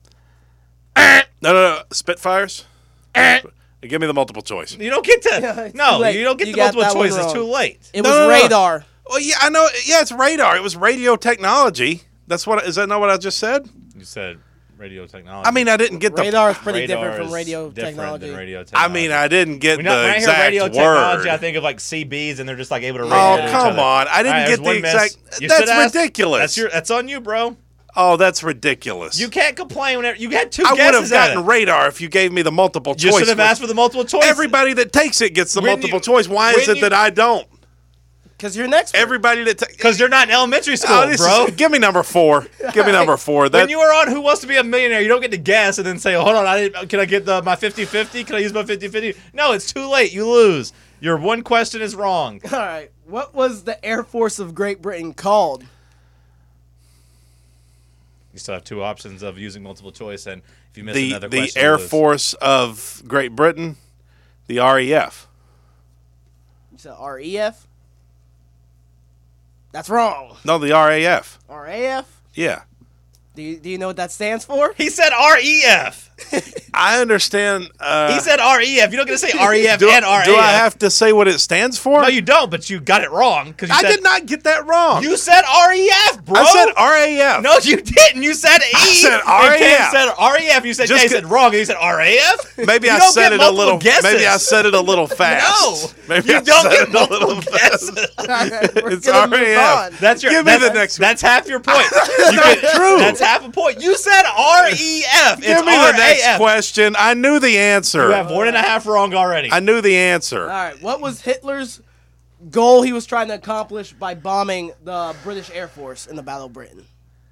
Spitfires. Give me the multiple choice. You don't get to. it's No, too late. you don't get You the got multiple that one choice. It's wrong. too late. It was No. radar. Well, yeah, I know. Yeah, it's radar. It was radio technology. Is that not what I just said? You said radio technology. I mean, I didn't get the. Radar is pretty Radar different from is radio different technology. than radio I technology. mean, I didn't get when the I hear exact radio word. technology, I think of like CBs, and they're just like able to radio Oh, to each come other. on. I didn't All right, get there's the one miss. exact. You That's should ask. ridiculous. That's on you, bro. Oh, that's ridiculous. You can't complain whenever you had 2 I would guesses have gotten at it. radar if you gave me the multiple choice. You should have asked for the multiple choice. Everybody that takes it gets the When multiple you- choice. Why is when it you- that I don't? Because you're next. Everybody that takes. because you're not in elementary school, bro. Give me number 4. Give me number 4. When you were on Who Wants to Be a Millionaire, you don't get to guess and then say, hold on, can I get my 50-50? Can I use my 50-50? No, it's too late. You lose. Your one question is wrong. All right. What was the Air Force of Great Britain called? You still have two options of using multiple choice, and if you miss The another question, Air you lose. Force of Great Britain, the RAF. You said REF? That's wrong. No, the RAF. RAF? Yeah. Do you know what that stands for? He said REF. I understand. He said REF. You don't get to say REF do, and RAF. do I have to say what it stands for? No, you don't, but you got it wrong. Cause you I said, did not get that wrong. You said REF, bro. I said RAF. No, you didn't. You said E. I said And Cam RAF. said REF. You said, Just yeah, he said wrong, and you said RAF? Maybe You I don't said get it a multiple little. guesses. Maybe I said it a little fast. No, Maybe you I don't said get it a little multiple fast. guesses. We're It's gonna move RAF. on. That's your. Give me that's, the next one. That's half your point. True. That's half a point. You said REF. It's Give me the next RAF. question. I knew the answer. You have 1.5 wrong already. I knew the answer. All right. What was Hitler's goal he was trying to accomplish by bombing the British Air Force in the Battle of Britain?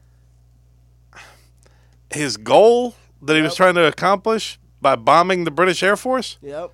His goal that he was trying to accomplish by bombing the British Air Force? Yep.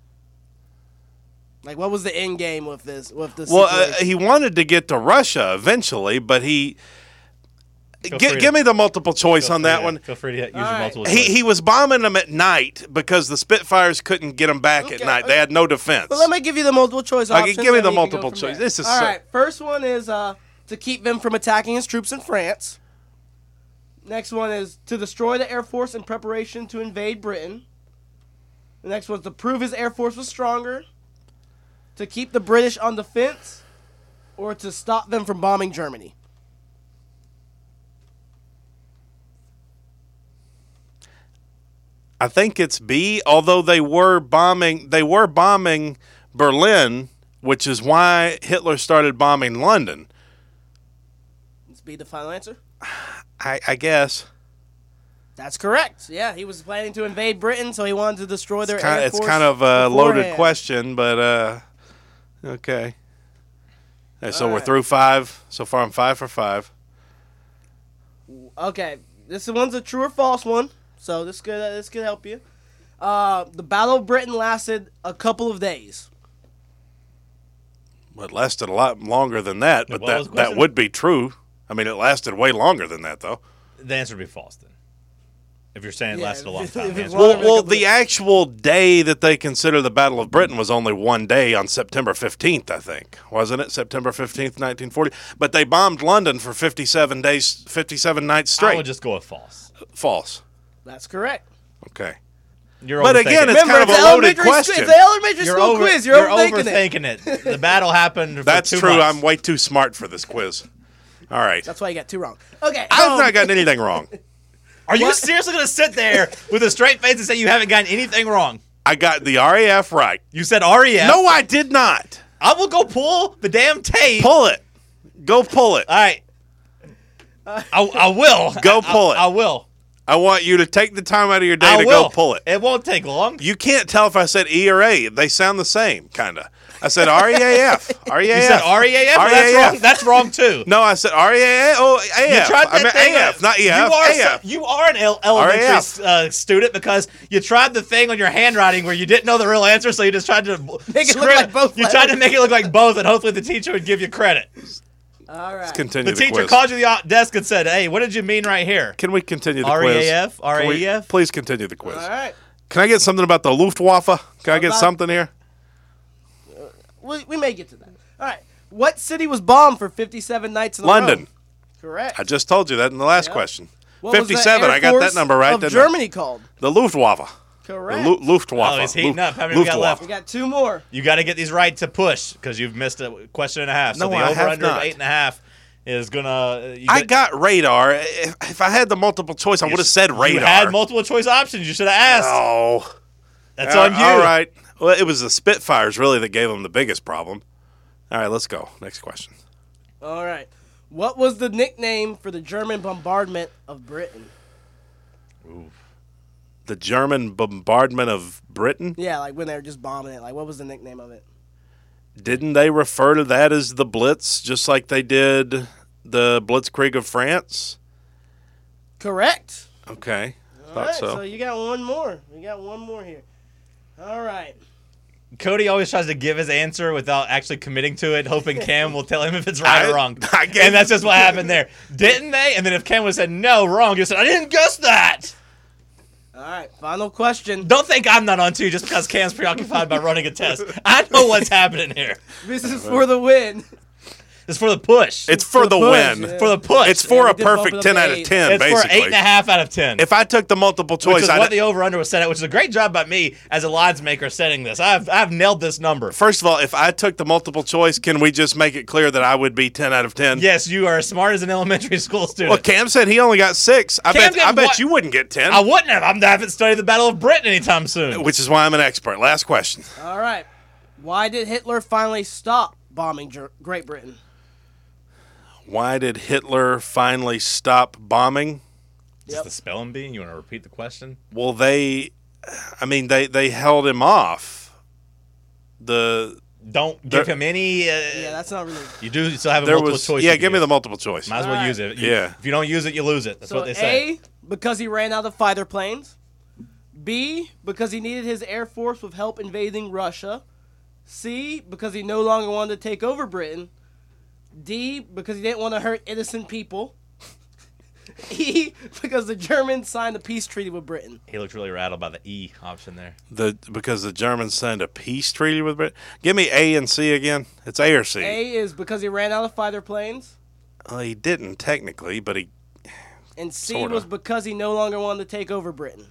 Like, what was the end game with this? With this? Well, situation? he wanted to get to Russia eventually, but he. Give me the multiple choice on that one. Feel free to use your right. multiple choice. He was bombing them at night because the Spitfires couldn't get them back at night. They had no defense. But let me give you the multiple choice Okay, options. give me and the you can go multiple from choice. there. This is all so- right. First one is to keep them from attacking his troops in France. Next one is to destroy the Air Force in preparation to invade Britain. The next one is to prove his Air Force was stronger, to keep the British on defense, or to stop them from bombing Germany. I think it's B, although they were bombing Berlin, which is why Hitler started bombing London. Let's be the final answer. I guess. That's correct. Yeah, he was planning to invade Britain, so he wanted to destroy their Air It's Force. kind of a loaded beforehand. question, but okay. So All we're right. through 5. So far I'm 5 for 5. Okay, this one's a true or false one, so this could help you. The Battle of Britain lasted a couple of days. Well, it lasted a lot longer than that, but what was the that question? would be true. I mean, it lasted way longer than that, though. The answer would be false then. If you're saying it Yeah, lasted a long if time. it's the answer- long- Well, the actual day that they consider the Battle of Britain was only one day on September 15th, I think. Wasn't it? September 15th, 1940? But they bombed London for 57 days, 57 nights I straight. would just go with false. False. That's correct. Okay. You're But overthinking again, it. it's kind of a loaded question. It's an elementary You're school quiz. You're overthinking it. overthinking it. The battle happened for That's 2 true. months. I'm way too smart for this quiz. All right. That's why you got 2 wrong. Okay. I've not gotten anything wrong. Are you What? seriously going to sit there with a straight face and say you haven't gotten anything wrong? I got the RAF right. You said REF. No, I did not. I will go pull the damn tape. Pull it. Go pull it. All right. I will. Go pull it. I will. I want you to take the time out of your day I to will. go pull it. It won't take long. You can't tell if I said E or A. They sound the same, kind of. I said REAF. REAF. You said REAF? Well, that's wrong. That's wrong too. No, I said REAF. Oh, AF. You tried that I meant thing. AF, not EF. You are, AF. an elementary RAF. student because you tried the thing on your handwriting where you didn't know the real answer, so you just tried to Make it look like both You tried to make it look like both, and hopefully the teacher would give you credit. All right. Continue The the teacher quiz. called you to the desk and said, "Hey, what did you mean right here?" Can we continue the quiz? REAF? Can we- RAF? Please continue the quiz. All right. Can I get something about the Luftwaffe? Can I get About- something here? We may get to that. All right. What city was bombed for 57 nights in a London. row? Correct. I just told you that in the last Yep. question. What was the 57. Air I got that Force number right, of didn't Germany called? I? The Luftwaffe. Correct. The Luftwaffe. Oh, he's heating up. How many we got Luftwaffe. left? We got 2 more. You got to get these right to push because you've missed a question and a half. So No, the I over have under of not. 8.5 is gonna. I got radar. If I had the multiple choice, I would have said radar. You had multiple choice options. You should have asked. Oh. That's on you. All right. Well, it was the Spitfires really that gave them the biggest problem. All right, let's go. Next question. All right. What was the nickname for the German bombardment of Britain? The German bombardment of Britain? Yeah, like when they were just bombing it. Like, what was the nickname of it? Didn't they refer to that as the Blitz, just like they did the Blitzkrieg of France? Correct. Okay. All Thought right, so. so you got one more. You got one more here. All right. Cody always tries to give his answer without actually committing to it, hoping Cam will tell him if it's right or wrong. And that's just what happened there. Didn't they? And then if Cam would have said, no, wrong, you said, I didn't guess that. All right, final question. Don't think I'm not on two just because Cam's preoccupied by running a test. I know what's happening here. This is for the win. It's for the push. It's for the win. Yeah. For the push. It's for Yeah, a we did bump it perfect up 10 to out of 8. 10, It's basically. for 8.5 out of 10. If I took the multiple Which choice, is what the over-under was set at, which is a great job by me as a lines maker setting this. I've nailed this number. first of all, if I took the multiple choice, can we just make it clear that I would be 10 out of 10? Yes, you are as smart as an elementary school student. Well, Cam said he only got 6. I Cam bet did what? you wouldn't get 10, I wouldn't have. I haven't studied the Battle of Britain anytime soon. which is why I'm an expert. Last question. All right. Why did Hitler finally stop bombing Great Britain? Why did Hitler finally stop bombing? Is the spelling bee? You want to repeat the question? Well, they held him off. Don't give him any. Yeah, that's not really. You do still have a There multiple was choice. yeah. you can Give me use. the multiple choice. Might as well Alright. use it. Yeah. If you don't use it, you lose it. That's So what they say. A, because he ran out of fighter planes. B, because he needed his air force with help invading Russia. C, because he no longer wanted to take over Britain. D, because he didn't want to hurt innocent people. E, because the Germans signed a peace treaty with Britain. He looked really rattled by the E option there. Because the Germans signed a peace treaty with Britain. Give me A and C again. It's A or C. A is because he ran out of fighter planes. He didn't technically, but he. And C Sorta. was because he no longer wanted to take over Britain.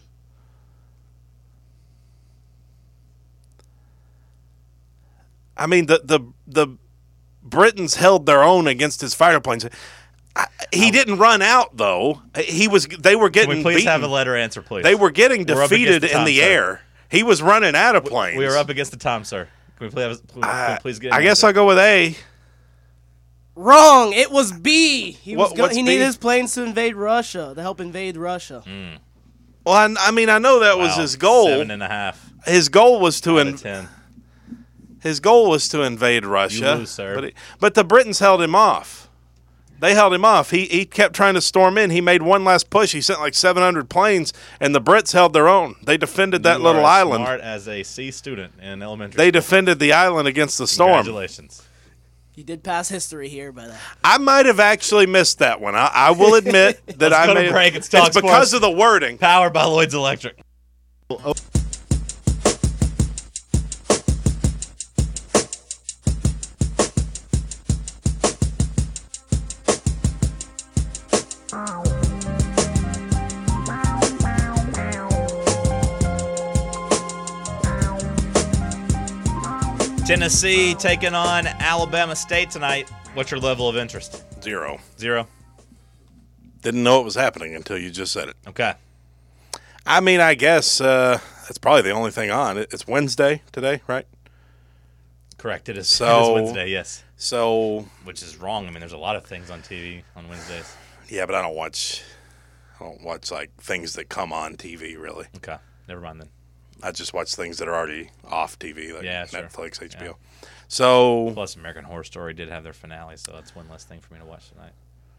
I mean, the Britons held their own against his fighter planes. He didn't run out though. They were Can getting we please beaten. have a letter answer, please? They were getting We're up defeated against the in time, the sir. air. He was running out of planes. We are up against the time, sir. Can we please get? I guess I'll go with A. Wrong. It was B. He What's he B? needed his planes to invade Russia, to help invade Russia. Well, I mean, I know that was Wow, his goal. 7.5 His goal was to out of 10. His goal was to invade Russia. You lose, sir. But the Britons held him off. They held him off. He kept trying to storm in. He made one last push. He sent like 700 planes, and the Brits held their own. They defended that You little are island. Smart as a C student in elementary. They school. defended the island against the storm. Congratulations. You did pass history here, but I might have actually missed that one. I will admit that Let's I go to may. break. It's Talk because Sports. of the wording. Powered by Lloyd's Electric. Tennessee taking on Alabama State tonight. What's your level of interest? 0. 0. Didn't know it was happening until you just said it. Okay. I mean, I guess that's probably the only thing on. It's Wednesday today, right? Correct. It is. So- it is Wednesday. Yes. So, Which is wrong. I mean, there's a lot of things on TV on Wednesdays. yeah, but I don't watch like things that come on TV really. Okay. Never mind then. I just watch things that are already off TV, like Yeah, sure. Netflix, HBO. Yeah. So, Plus, American Horror Story did have their finale, so that's one less thing for me to watch tonight.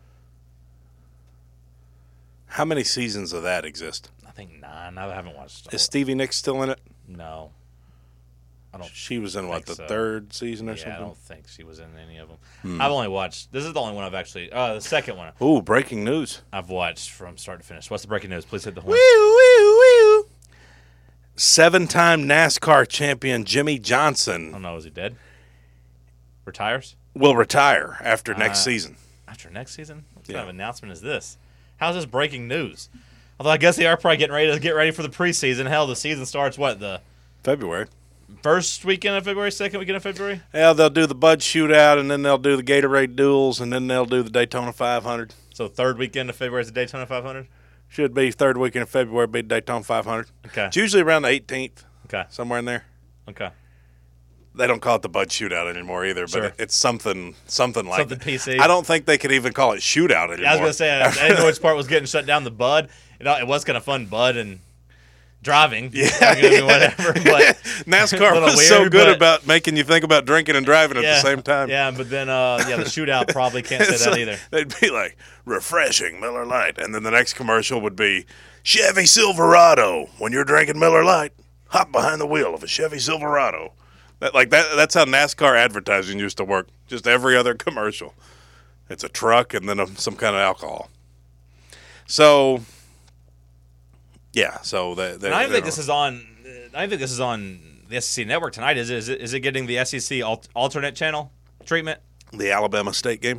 how many seasons of that exist? I think 9. I haven't watched. Is Stevie Nicks still in it? No. I don't. She was in what, the so. third season or Yeah, I something? don't think she was in any of them. I've only watched. This is the only one I've actually. The second one Ooh, breaking news. I've watched from start to finish. What's the breaking news? Please hit the horn. Woo, woo, woo. 7-time NASCAR champion Jimmy Johnson I don't know. Is he dead? Retires will retire after next season. after next season? What Yeah. kind of announcement is this? How's this breaking news? Although I guess they are probably getting ready for the preseason. Hell, the season starts the February. first weekend of February, second weekend of February. Yeah, they'll do the Bud Shootout, and then they'll do the Gatorade Duels, and then they'll do the Daytona 500. So third weekend of February is the Daytona 500. Should be third weekend of February, be Daytona 500. Okay. It's usually around the 18th, Okay. somewhere in there. Okay. They don't call it the Bud Shootout anymore either, but Sure. it's something like Something that. PC. I don't think they could even call it Shootout anymore. Yeah, I was gonna say I didn't know which part was getting shut down. The Bud, it was kind of fun, Bud and driving. Yeah, whatever. But NASCAR little was so weird, good but- about making you think about drinking and driving at yeah, the same time. Yeah, but then the shootout probably can't say It's that like- either. They'd be like, refreshing Miller Lite. And then the next commercial would be, Chevy Silverado. When you're drinking Miller Lite, hop behind the wheel of a Chevy Silverado. That's how NASCAR advertising used to work. Just every other commercial. It's a truck and then some kind of alcohol. So, yeah. So I don't think this is on. I don't think this is on the SEC network tonight. Is it? Is it getting the SEC alternate channel treatment? The Alabama State game.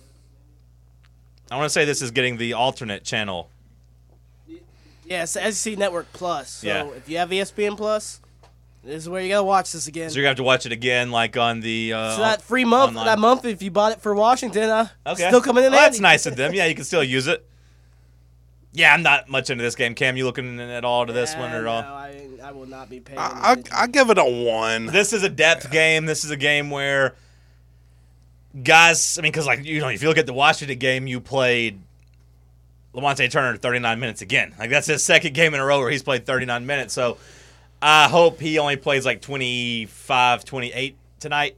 I want to say this is getting the alternate channel. Yeah, it's the SEC Network Plus. So Yeah. if you have ESPN Plus, this is where you gotta watch this again. So you're gonna have to watch it again, like on the. So that free month, online. that month, if you bought it for Washington, Okay. still coming in. Well, that's handy. nice of them. Yeah, you can still use it. Yeah, I'm not much into this game. Cam, you looking at all to this one or no, all? I will not be paying. I give it a 1. This is a depth game. This is a game where guys, I mean, because if you look at the Washington game, you played Lamonte Turner 39 minutes again. Like that's his second game in a row where he's played 39 minutes. So I hope he only plays like 25, 28 tonight.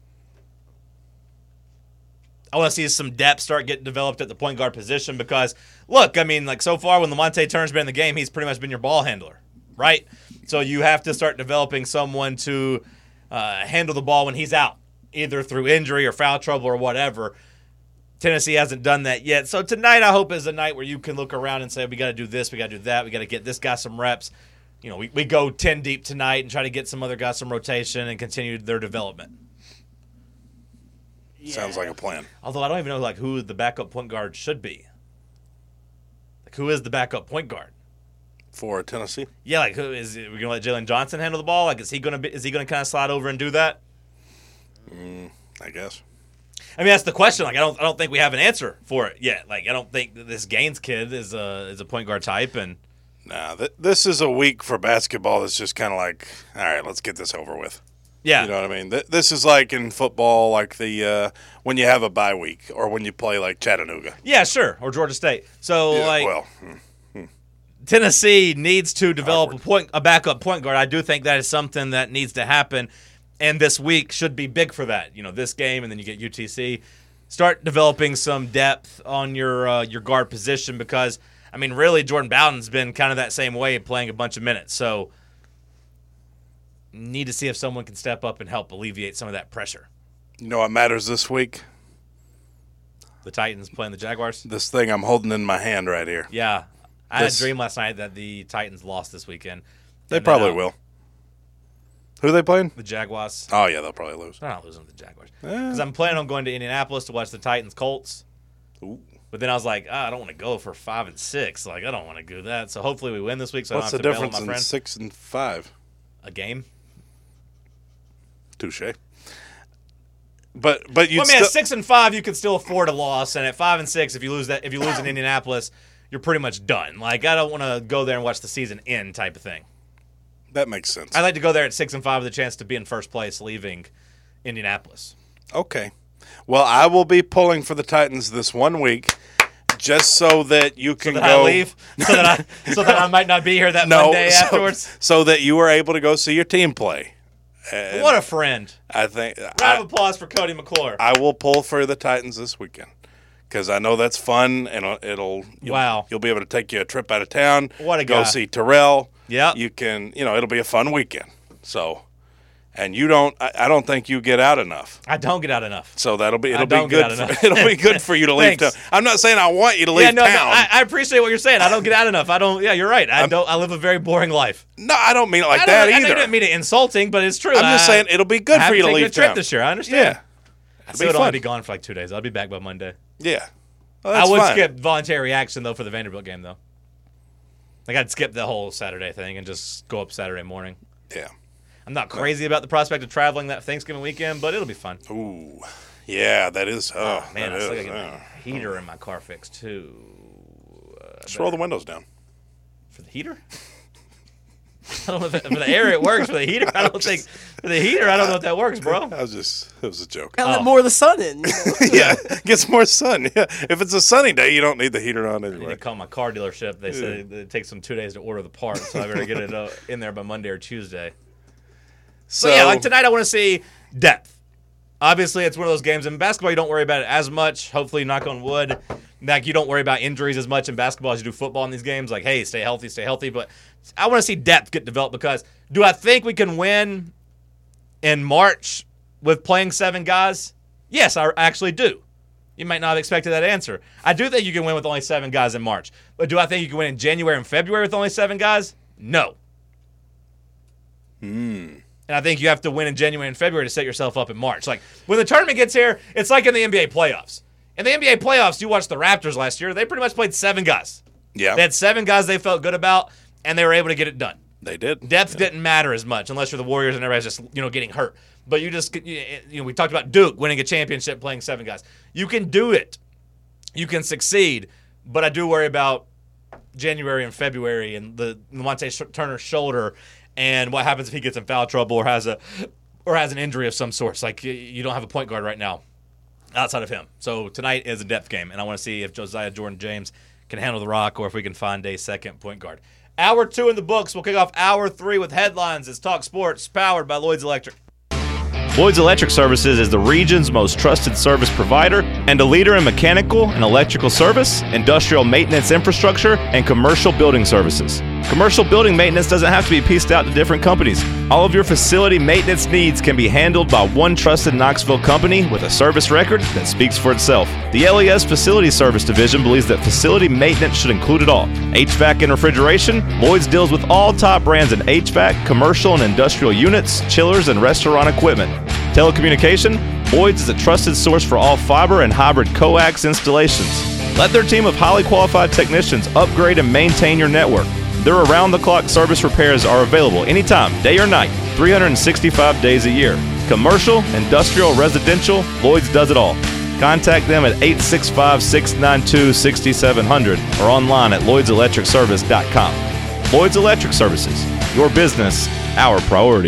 I want to see some depth start getting developed at the point guard position because, look, I mean, like so far when Lamonte Turner's been in the game, he's pretty much been your ball handler, right? So you have to start developing someone to handle the ball when he's out, either through injury or foul trouble or whatever. Tennessee hasn't done that yet. So tonight I hope is a night where you can look around and say, we got to do this, we got to do that, we got to get this guy some reps. You know, we go 10 deep tonight and try to get some other guys some rotation and continue their development. Sounds like a plan. Although I don't even know who the backup point guard should be. Like who is the backup point guard For Tennessee? Yeah, like who is it? We're gonna let Jalen Johnson handle the ball? Like is he gonna kind of slide over and do that? I guess. I mean that's the question. Like I don't think we have an answer for it yet. Like I don't think that this Gaines kid is a point guard type and. Nah, this is a week for basketball that's just kind of like, all right, let's get this over with. Yeah. You know what I mean? This is like in football, like the when you have a bye week or when you play like Chattanooga. Yeah, sure, or Georgia State. So Yeah, Tennessee needs to develop a backup point guard. I do think that is something that needs to happen, and this week should be big for that. You know, this game, and then you get UTC. Start developing some depth on your guard position because, I mean, really, Jordan Bowden's been kind of that same way, playing a bunch of minutes. So need to see if someone can step up and help alleviate some of that pressure. You know what matters this week? The Titans playing the Jaguars? This thing I'm holding in my hand right here. Yeah. I had a dream last night that the Titans lost this weekend. They probably will. Who are they playing? The Jaguars. Oh, yeah, they'll probably lose. They're not losing to the Jaguars. Because I'm planning on going to Indianapolis to watch the Titans-Colts. Ooh. But then I was like, I don't want to go for 5 and 6. Like, I don't want to do that. So hopefully we win this week so What's I the don't have to difference bail on my in friend. 6 and 5? A game. Touche. But you. Well, I mean, at 6 and 5, you could still afford a loss, and at 5 and 6, if you lose in Indianapolis, you're pretty much done. Like, I don't want to go there and watch the season end type of thing. That makes sense. I'd like to go there at 6 and 5 with a chance to be in first place, leaving Indianapolis. Okay. Well, I will be pulling for the Titans this 1 week, just so that you can So go. that I leave, so that I might not be here that Monday afterwards. So that you were able to go see your team play. What a friend! I think. Round of applause for Cody McClure. I will pull for the Titans this weekend because I know that's fun and you'll be able to take you a trip out of town. What a go guy. see Terrell. Yeah, you can. It'll be a fun weekend. So, and you don't. I don't think you get out enough. I don't get out enough. So it'll be good. It'll be good for you to leave town. I'm not saying I want you to leave town. No, I appreciate what you're saying. I don't get out enough. I don't. Yeah, you're right. I live a very boring life. No, I don't mean it like that I either. know you didn't mean it insulting, but it's true. I'm just saying it'll be good for you to leave a trip town this year. I understand. Yeah, I still would only be gone for like 2 days. I'll be back by Monday. Yeah, I would skip voluntary reaction though for the Vanderbilt game though. Like I'd skip the whole Saturday thing and just go up Saturday morning. Yeah. I'm not crazy about the prospect of traveling that Thanksgiving weekend, but it'll be fun. Ooh, yeah, that is. Oh man, that I still is, gotta get my heater in my car fixed too. Just roll the windows down. For the heater? I don't know if for the air it works. For the heater, I don't think. For the heater, I don't know if that works, bro. It was a joke. Gotta let more of the sun in. Yeah, gets more sun. Yeah, if it's a sunny day, you don't need the heater on I need anyway. to call my car dealership. They said it takes them 2 days to order the part, so I better get it in there by Monday or Tuesday. So yeah, like tonight, I want to see depth. Obviously, it's one of those games in basketball you don't worry about it as much. Hopefully, knock on wood, like you don't worry about injuries as much in basketball as you do football in these games. Like, hey, stay healthy. But I want to see depth get developed because do I think we can win in March with playing 7 guys? Yes, I actually do. You might not have expected that answer. I do think you can win with only 7 guys in March. But do I think you can win in January and February with only 7 guys? No. And I think you have to win in January and February to set yourself up in March. Like, when the tournament gets here, it's like in the NBA playoffs. In the NBA playoffs, you watched the Raptors last year. They pretty much played 7 guys. Yeah. They had 7 guys they felt good about, and they were able to get it done. They did. Depth didn't matter as much unless you're the Warriors and everybody's just, getting hurt. But we talked about Duke winning a championship playing 7 guys. You can do it. You can succeed. But I do worry about January and February and the Monte Turner shoulder and what happens if he gets in foul trouble or has an injury of some sort. It's like you don't have a point guard right now outside of him. So tonight is a depth game, and I want to see if Josiah Jordan-James can handle the rock or if we can find a second point guard. Hour 2 in the books. We'll kick off Hour 3 with headlines. It's Talk Sports, powered by Lloyd's Electric. Lloyd's Electric Services is the region's most trusted service provider and a leader in mechanical and electrical service, industrial maintenance infrastructure, and commercial building services. Commercial building maintenance doesn't have to be pieced out to different companies. All of your facility maintenance needs can be handled by one trusted Knoxville company with a service record that speaks for itself. The LES Facility Service Division believes that facility maintenance should include it all. HVAC and refrigeration, Lloyd's deals with all top brands in HVAC, commercial and industrial units, chillers, and restaurant equipment. Telecommunication, Lloyd's is a trusted source for all fiber and hybrid coax installations. Let their team of highly qualified technicians upgrade and maintain your network. Their around-the-clock service repairs are available anytime, day or night, 365 days a year. Commercial, industrial, residential, Lloyd's does it all. Contact them at 865-692-6700 or online at LloydsElectricService.com. Lloyd's Electric Services, your business, our priority.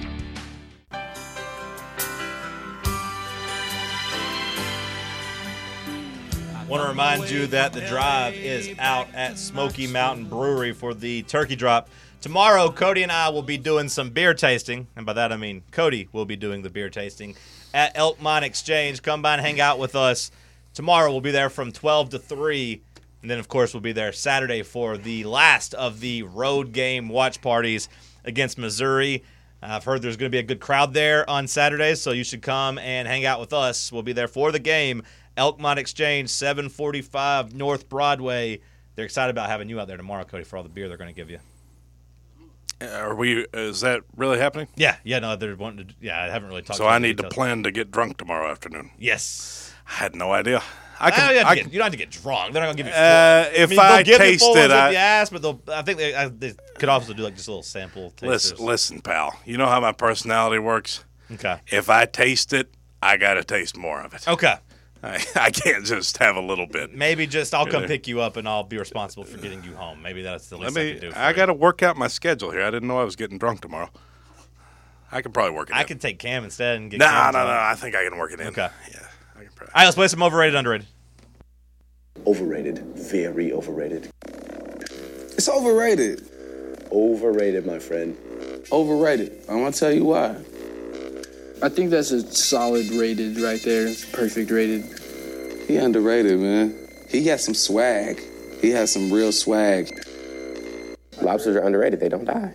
I want to remind you that the drive is out at Smoky Mountain Brewery for the turkey drop. Tomorrow, Cody and I will be doing some beer tasting, and by that I mean Cody will be doing the beer tasting at Elkmont Exchange. Come by and hang out with us. Tomorrow we'll be there from 12 to 3, and then, of course, we'll be there Saturday for the last of the road game watch parties against Missouri. I've heard there's going to be a good crowd there on Saturday, so you should come and hang out with us. We'll be there for the game. Elkmont Exchange, 745 North Broadway. They're excited about having you out there tomorrow, Cody, for all the beer they're going to give you. Is that really happening? Yeah, no, they're wanting to. Yeah, I haven't really talked. So I need to plan to get drunk tomorrow afternoon. Yes, I had no idea. You don't have to get drunk. They're not going to give you. If I taste it, I think they could also do like just a little sample. Listen, pal. You know how my personality works. Okay. If I taste it, I got to taste more of it. Okay. I can't just have a little bit. Maybe just I'll come pick you up and I'll be responsible for getting you home. Maybe that's the least I can do. I got to work out my schedule here. I didn't know I was getting drunk tomorrow. I can probably work it in. I can take Cam instead and get No. I think I can work it in. Okay. Yeah. I can probably. All right, let's play some overrated, underrated. Overrated. Very overrated. It's overrated. Overrated, my friend. Overrated. I'm going to tell you why. I think that's a solid rated right there. It's perfect rated. He underrated, man. He has some swag. He has some real swag. Lobsters are underrated. They don't die.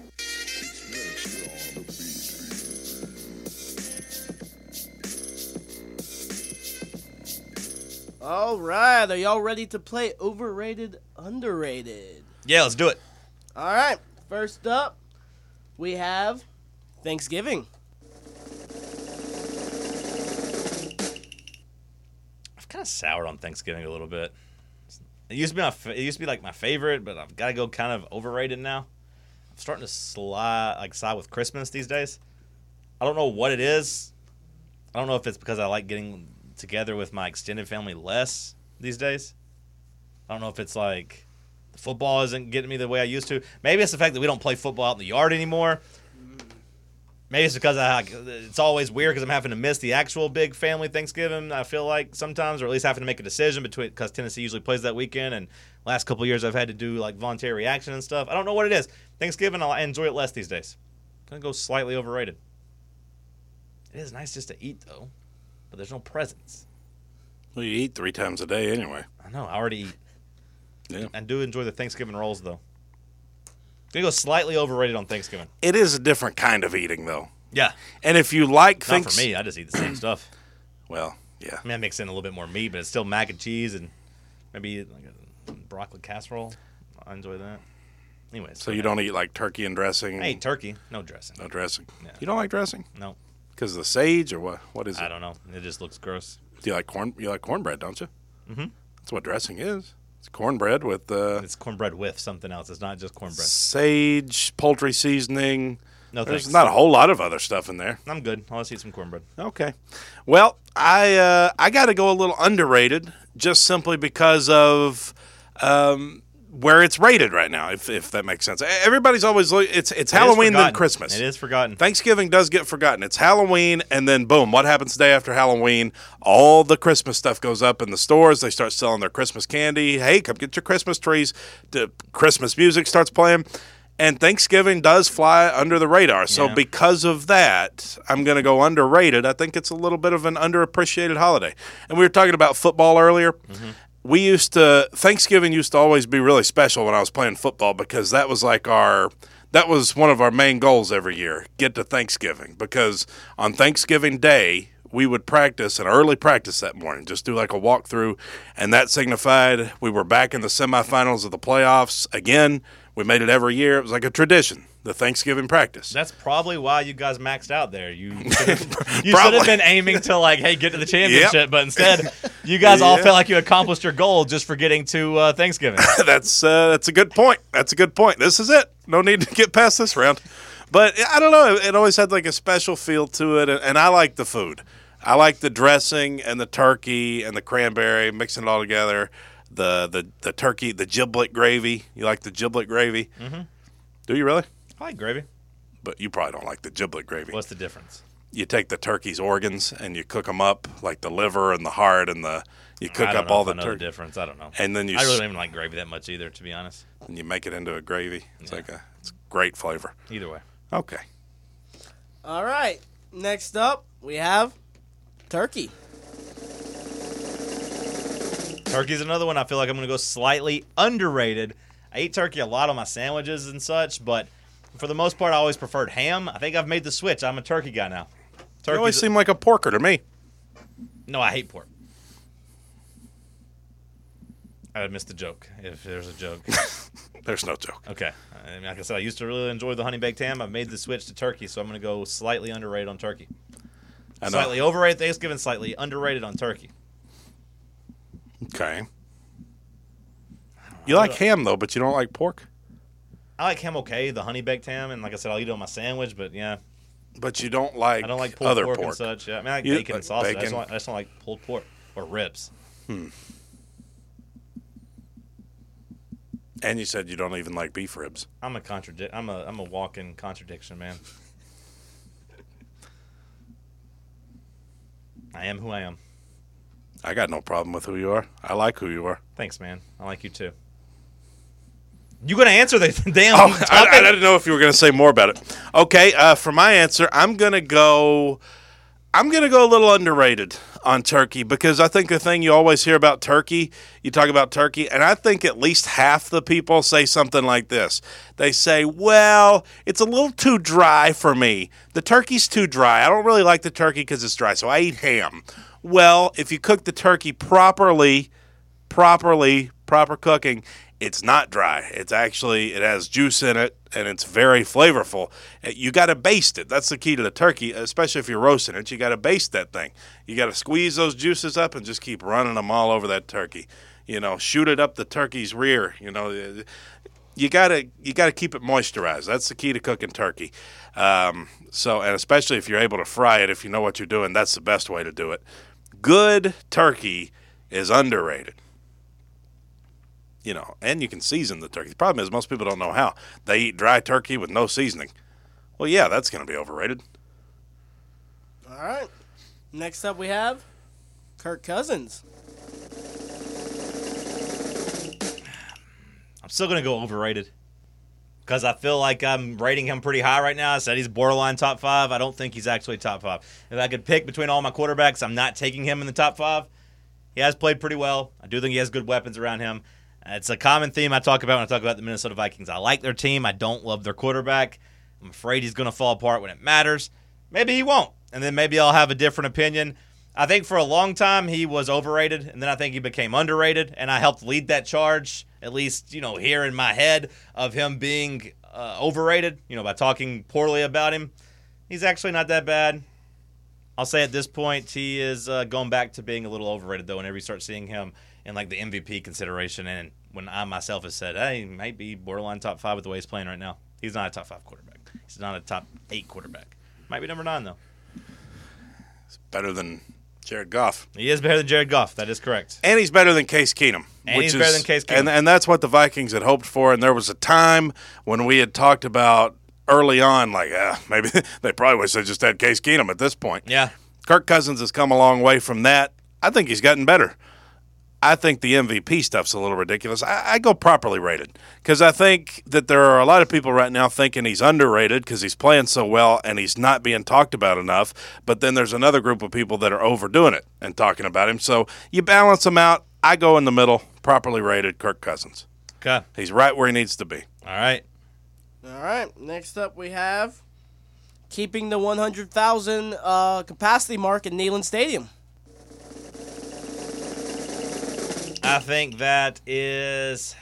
All right. Are y'all ready to play overrated, underrated? Yeah, let's do it. All right. First up, we have Thanksgiving. Kind of soured on Thanksgiving a little bit. It used to be like my favorite, but I've got to go kind of overrated now. I'm starting to side with Christmas these days. I don't know what it is. I don't know if it's because I like getting together with my extended family less these days. I don't know if it's like the football isn't getting me the way I used to. Maybe it's the fact that we don't play football out in the yard anymore. Maybe it's because it's always weird because I'm having to miss the actual big family Thanksgiving, I feel like sometimes, or at least having to make a decision because Tennessee usually plays that weekend, and last couple of years I've had to do like voluntary reaction and stuff. I don't know what it is. Thanksgiving, I enjoy it less these days. I'm going to go slightly overrated. It is nice just to eat, though, but there's no presents. Well, you eat 3 times a day anyway. I know. I already eat. Yeah. I do enjoy the Thanksgiving rolls, though. I'm going to go slightly overrated on Thanksgiving. It is a different kind of eating, though. Yeah. And if you like Not for me. I just eat the same stuff. Well, yeah. I mean, I mix in a little bit more meat, but it's still mac and cheese and maybe like a broccoli casserole. I enjoy that. Anyways. So you don't eat like turkey and dressing? I eat turkey, no dressing. No dressing. Yeah. You don't like dressing? No. Because of the sage or what? What is it? I don't know. It just looks gross. Do you like corn? You like cornbread, don't you? Mm-hmm. That's what dressing is. It's cornbread with It's cornbread with something else. It's not just cornbread. Sage, poultry seasoning. No There's thanks. not a whole lot of other stuff in there. I'm good. I'll just eat some cornbread. Okay. Well, I got to go a little underrated just simply because of where it's rated right now, if that makes sense. Everybody's always it's Halloween then Christmas. It is forgotten. Thanksgiving does get forgotten. It's Halloween, and then boom, what happens the day after Halloween? All the Christmas stuff goes up in the stores. They start selling their Christmas candy. Hey, come get your Christmas trees. The Christmas music starts playing. And Thanksgiving does fly under the radar. So because of that, I'm going to go underrated. I think it's a little bit of an underappreciated holiday. And we were talking about football earlier. Mm-hmm. Thanksgiving used to always be really special when I was playing football because that was that was one of our main goals every year, get to Thanksgiving. Because on Thanksgiving Day, we would practice, an early practice that morning, just do like a walkthrough. And that signified we were back in the semifinals of the playoffs again. We made it every year. It was like a tradition, the Thanksgiving practice. That's probably why you guys maxed out there. You should have been aiming to, hey, get to the championship, but instead you guys all felt like you accomplished your goal just for getting to Thanksgiving. That's a good point. That's a good point. This is it. No need to get past this round. But I don't know. It always had like a special feel to it, and I like the food. I like the dressing and the turkey and the cranberry, mixing it all together. The turkey, the giblet gravy. You like the giblet gravy? Mm-hmm. Do you really? I like gravy. But you probably don't like the giblet gravy. What's the difference? You take the turkey's organs and you cook them up, like the liver and the heart and you cook up all the turkey. The difference. I don't know. And then I really don't even like gravy that much either, to be honest. And you make it into a gravy. It's it's great flavor. Either way. Okay. All right. Next up, we have turkey. Turkey's another one I feel like I'm going to go slightly underrated. I eat turkey a lot on my sandwiches and such, but for the most part, I always preferred ham. I think I've made the switch. I'm a turkey guy now. You always seem like a porker to me. No, I hate pork. I missed the joke, if there's a joke. There's no joke. Okay. Like I said, I used to really enjoy the honey baked ham. I've made the switch to turkey, so I'm going to go slightly underrated on turkey. Slightly overrated Thanksgiving, slightly underrated on turkey. Okay. You like ham, though, but you don't like pork? I like ham okay, the honey baked ham, and like I said, I'll eat it on my sandwich, but yeah. But you don't like I don't like pulled other pork and such. Yeah. I mean, I like bacon and sausage. Bacon. I just don't like pulled pork or ribs. And you said you don't even like beef ribs. I'm a walk-in contradiction, man. I am who I am. I got no problem with who you are. I like who you are. Thanks, man. I like you too. You gonna answer the damn topic? I didn't know if you were gonna say more about it. Okay, for my answer, I'm gonna go a little underrated on turkey because I think the thing you always hear about turkey, you talk about turkey, and I think at least half the people say something like this. They say, well, it's a little too dry for me. The turkey's too dry. I don't really like the turkey because it's dry, so I eat ham. Well, if you cook the turkey proper cooking, it's not dry. It has juice in it, and it's very flavorful. You got to baste it. That's the key to the turkey, especially if you're roasting it. You got to baste that thing. You got to squeeze those juices up and just keep running them all over that turkey. Shoot it up the turkey's rear. You got to keep it moisturized. That's the key to cooking turkey. And especially if you're able to fry it, if you know what you're doing, that's the best way to do it. Good turkey is underrated. And you can season the turkey. The problem is most people don't know how. They eat dry turkey with no seasoning. Well, yeah, that's going to be overrated. All right. Next up we have Kirk Cousins. I'm still going to go overrated because I feel like I'm rating him pretty high right now. I said he's borderline top 5. I don't think he's actually top 5. If I could pick between all my quarterbacks, I'm not taking him in the top 5. He has played pretty well. I do think he has good weapons around him. It's a common theme I talk about when I talk about the Minnesota Vikings. I like their team. I don't love their quarterback. I'm afraid he's going to fall apart when it matters. Maybe he won't, and then maybe I'll have a different opinion. I think for a long time he was overrated, and then I think he became underrated, and I helped lead that charge, at least, here in my head, of him being overrated, by talking poorly about him. He's actually not that bad. I'll say at this point he is going back to being a little overrated, though, whenever you start seeing him in like the MVP consideration, and when I myself have said, hey, he might be borderline top 5 with the way he's playing right now. He's not a top 5 quarterback. He's not a top 8 quarterback. Might be number 9, though. He's better than Jared Goff. He is better than Jared Goff. That is correct. And he's better than Case Keenum. And he's better than Case Keenum. And that's what the Vikings had hoped for, and there was a time when we had talked about early on, like, maybe they probably wish they just had Case Keenum at this point. Yeah. Kirk Cousins has come a long way from that. I think he's gotten better. I think the MVP stuff's a little ridiculous. I go properly rated because I think that there are a lot of people right now thinking he's underrated because he's playing so well and he's not being talked about enough. But then there's another group of people that are overdoing it and talking about him. So you balance them out. I go in the middle, properly rated Kirk Cousins. Okay. He's right where he needs to be. All right. All right. Next up we have keeping the 100,000 capacity mark at Neyland Stadium. I think that is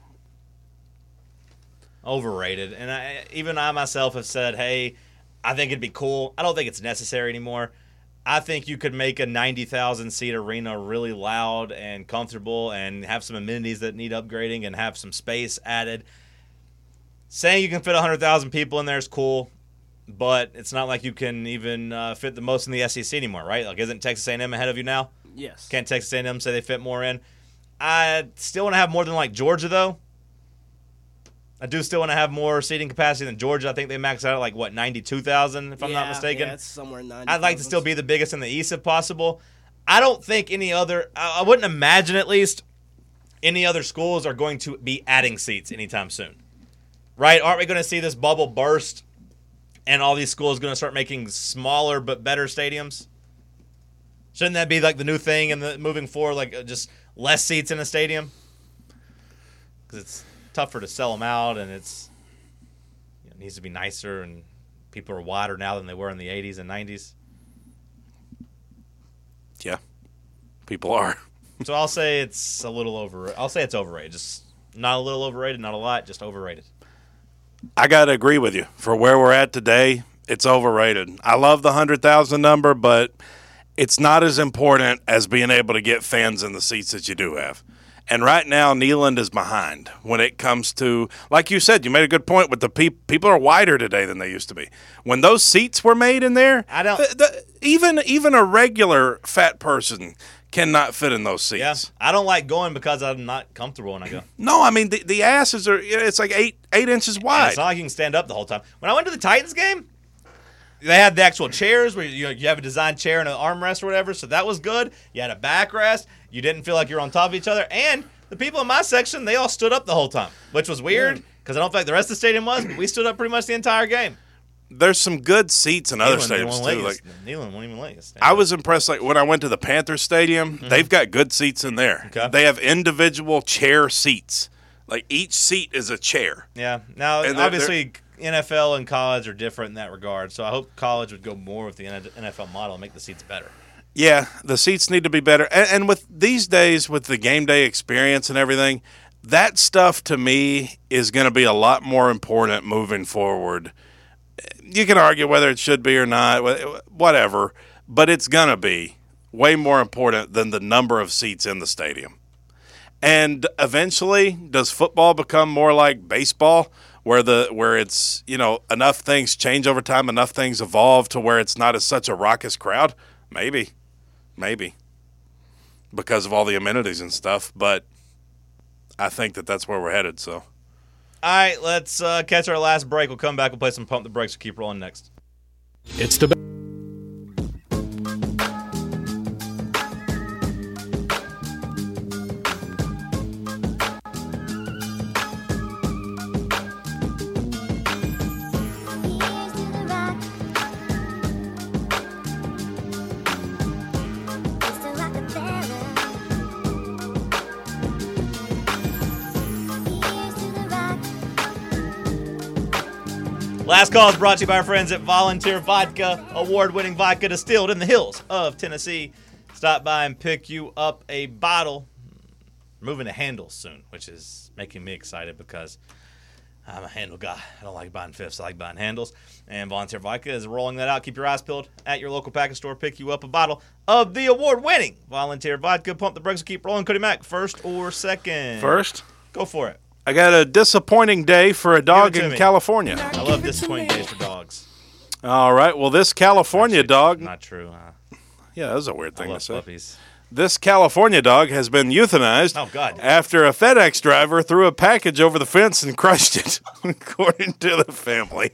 overrated. And even I myself have said, hey, I think it'd be cool. I don't think it's necessary anymore. I think you could make a 90,000-seat arena really loud and comfortable and have some amenities that need upgrading and have some space added. Saying you can fit 100,000 people in there is cool, but it's not like you can even fit the most in the SEC anymore, right? Like, isn't Texas A&M ahead of you now? Yes. Can't Texas A&M say they fit more in? I still want to have more than like Georgia, though. I do still want to have more seating capacity than Georgia. I think they max out at like, 92,000, if I'm not mistaken. Yeah, it's somewhere in 90,000. I'd like to still be the biggest in the East if possible. I don't think I wouldn't imagine at least any other schools are going to be adding seats anytime soon. Right? Aren't we going to see this bubble burst and all these schools going to start making smaller but better stadiums? Shouldn't that be like the new thing and moving forward, like just less seats in a stadium? Because it's tougher to sell them out, and it needs to be nicer, and people are wider now than they were in the 80s and 90s. Yeah, people are. So I'll say it's I'll say it's overrated. Just not a little overrated, not a lot, just overrated. I got to agree with you. For where we're at today, it's overrated. I love the 100,000 number, but it's not as important as being able to get fans in the seats that you do have. And right now, Neyland is behind when it comes to, like you said, you made a good point with the people are wider today than they used to be. When those seats were made in there, even a regular fat person cannot fit in those seats. Yeah, I don't like going because I'm not comfortable when I go. No, I mean, the asses are, it's like eight inches wide. And it's not like you can stand up the whole time. When I went to the Titans game, they had the actual chairs where you have a designed chair and an armrest or whatever, so that was good. You had a backrest. You didn't feel like you were on top of each other. And the people in my section, they all stood up the whole time, which was weird because I don't feel like the rest of the stadium was, but we stood up pretty much the entire game. There's some good seats in other stadiums, too. Neyland won't even let us. I was impressed, like, when I went to the Panthers Stadium, they've got good seats in there. Okay. They have individual chair seats. Like, each seat is a chair. Yeah. Now, And obviously, NFL and college are different in that regard, so I hope college would go more with the NFL model and make the seats better. Yeah, the seats need to be better. And with these days, with the game day experience and everything, that stuff, to me, is going to be a lot more important moving forward. You can argue whether it should be or not, whatever, but it's going to be way more important than the number of seats in the stadium. And eventually, does football become more like baseball, where it's, enough things change over time, enough things evolve to where it's not as such a raucous crowd? Maybe, because of all the amenities and stuff. But I think that's where we're headed. So. All right, let's catch our last break. We'll come back. We'll play some Pump the Brakes. We'll keep rolling next. It's the Last call is brought to you by our friends at Volunteer Vodka, award-winning vodka distilled in the hills of Tennessee. Stop by and pick you up a bottle. We're moving to handles soon, which is making me excited because I'm a handle guy. I don't like buying fifths. I like buying handles. And Volunteer Vodka is rolling that out. Keep your eyes peeled at your local package store. Pick you up a bottle of the award-winning Volunteer Vodka. Pump the brakes and keep rolling. Cody Mack, first or second? First. Go for it. I got a disappointing day for a dog in California. I love disappointing days for dogs. All right. Well, this California dog. Not true. Yeah, that was a weird thing I to love say. puppies. This California dog has been euthanized after a FedEx driver threw a package over the fence and crushed it, according to the family.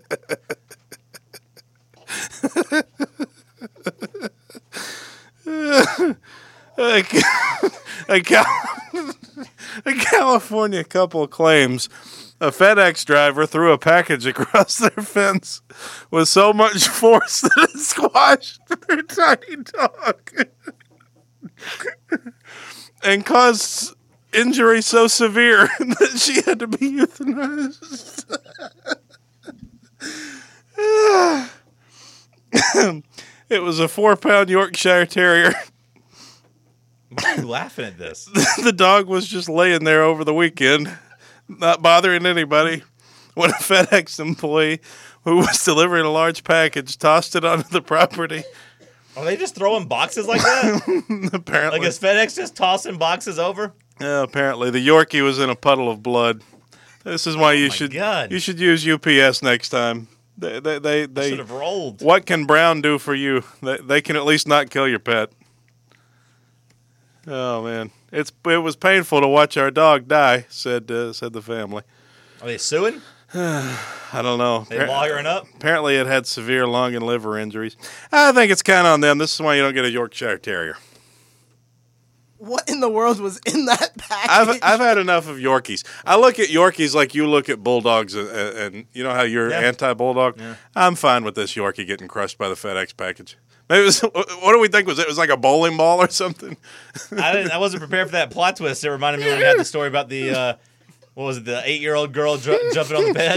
A California couple claims a FedEx driver threw a package across their fence with so much force that it squashed their tiny dog and caused injury so severe that she had to be euthanized. It was a 4-pound Yorkshire Terrier. Why are you laughing at this? The dog was just laying there over the weekend, not bothering anybody, when a FedEx employee who was delivering a large package tossed it onto the property. Are they just throwing boxes like that? Apparently. Like, is FedEx just tossing boxes over? Yeah, apparently. The Yorkie was in a puddle of blood. This is why you should use UPS next time. They should have rolled. What can Brown do for you? They can at least not kill your pet. Oh man, it was painful to watch our dog die," said the family. Are they suing? I don't know. They lawyering up? Apparently, it had severe lung and liver injuries. I think it's kind of on them. This is why you don't get a Yorkshire Terrier. What in the world was in that package? I've had enough of Yorkies. I look at Yorkies like you look at Bulldogs, and you know how you're anti-Bulldog? Yeah. I'm fine with this Yorkie getting crushed by the FedEx package. Maybe what do we think was it? It was like a bowling ball or something? I wasn't prepared for that plot twist. It reminded me when we had the story about the, what was it, the 8-year-old girl jumping on the bed?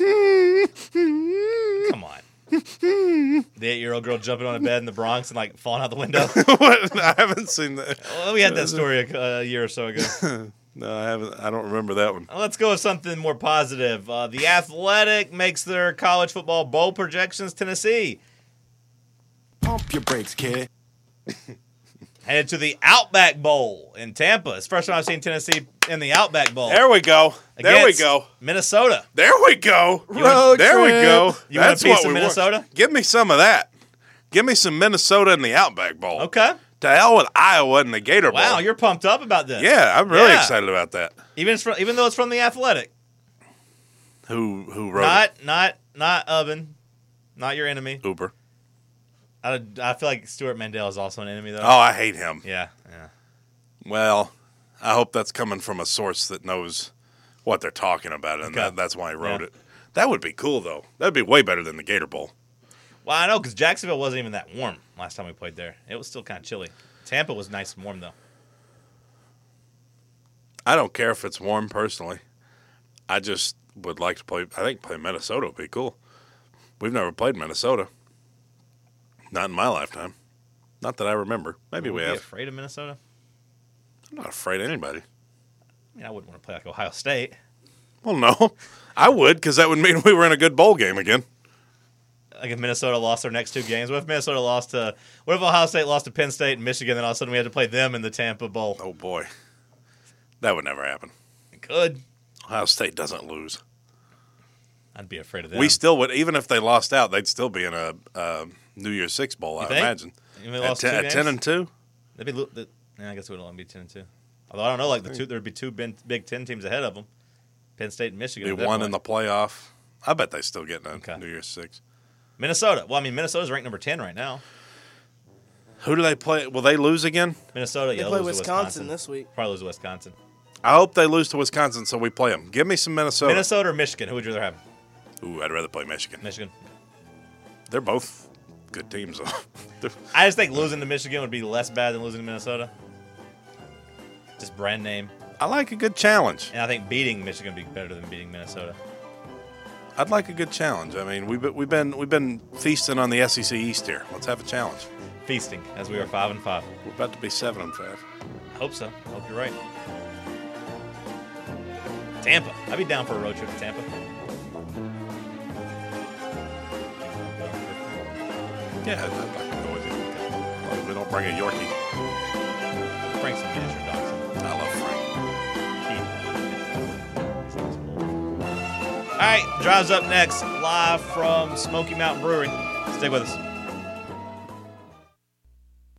Come on. The 8-year-old girl jumping on a bed in the Bronx and like falling out the window. What? I haven't seen that. Well, we had that story a year or so ago. No, I haven't. I don't remember that one. Let's go with something more positive. The Athletic makes their college football bowl projections. Tennessee. Pump your brakes, kid. Headed to the Outback Bowl in Tampa. It's the first time I've seen Tennessee in the Outback Bowl. There we go. There we go. Minnesota. There we go. There we go. You want a piece of Minnesota? Give me some of that. Give me some Minnesota in the Outback Bowl. Okay. To hell with Iowa in the Gator Bowl. Wow, you're pumped up about this. Yeah, I'm really excited about that. Even though it's from the Athletic. Who wrote it? Not Oven. Not your enemy. Uber. I feel like Stuart Mandel is also an enemy, though. Oh, I hate him. Yeah. Well, I hope that's coming from a source that knows what they're talking about, and that's why he wrote it. That would be cool, though. That would be way better than the Gator Bowl. Well, I know, because Jacksonville wasn't even that warm last time we played there. It was still kind of chilly. Tampa was nice and warm, though. I don't care if it's warm, personally. I just would like to play. I think play Minnesota would be cool. We've never played Minnesota. Not in my lifetime. Not that I remember. Maybe we have. Are you afraid of Minnesota? I'm not afraid of anybody. I mean, I wouldn't want to play like Ohio State. Well, no. I would, because that would mean we were in a good bowl game again. Like if Minnesota lost their next two games. What if Minnesota lost to... What if Ohio State lost to Penn State and Michigan, then all of a sudden we had to play them in the Tampa Bowl? Oh, boy. That would never happen. It could. Ohio State doesn't lose. I'd be afraid of them. We still would. Even if they lost out, they'd still be in a New Year's Six Bowl, I imagine. At 10-2? I guess it would only be 10-2. Although I don't know, there'd be two Big Ten teams ahead of them. Penn State and Michigan. Be one in the playoff. I bet they still get New Year's Six. Minnesota. Well, I mean, Minnesota's ranked number 10 right now. Who do they play? Will they lose again? Minnesota, They play Wisconsin this week. Probably lose to Wisconsin. I hope they lose to Wisconsin so we play them. Give me some Minnesota. Minnesota or Michigan? Who would you rather have? Ooh, I'd rather play Michigan. Michigan. They're both good teams, though. I just think losing to Michigan would be less bad than losing to Minnesota. Just brand name. I like a good challenge. And I think beating Michigan would be better than beating Minnesota. I'd like a good challenge. I mean, we've been feasting on the SEC East here. Let's have a challenge. Feasting, as we are 5-5. We're about to be 7-5. I hope so. I hope you're right. Tampa. I'd be down for a road trip to Tampa. Yeah, I'd like to go with you. Well, we don't bring a Yorkie. Bring some miniature dogs. I love Frank. All right, drives up next, live from Smoky Mountain Brewery. Stay with us.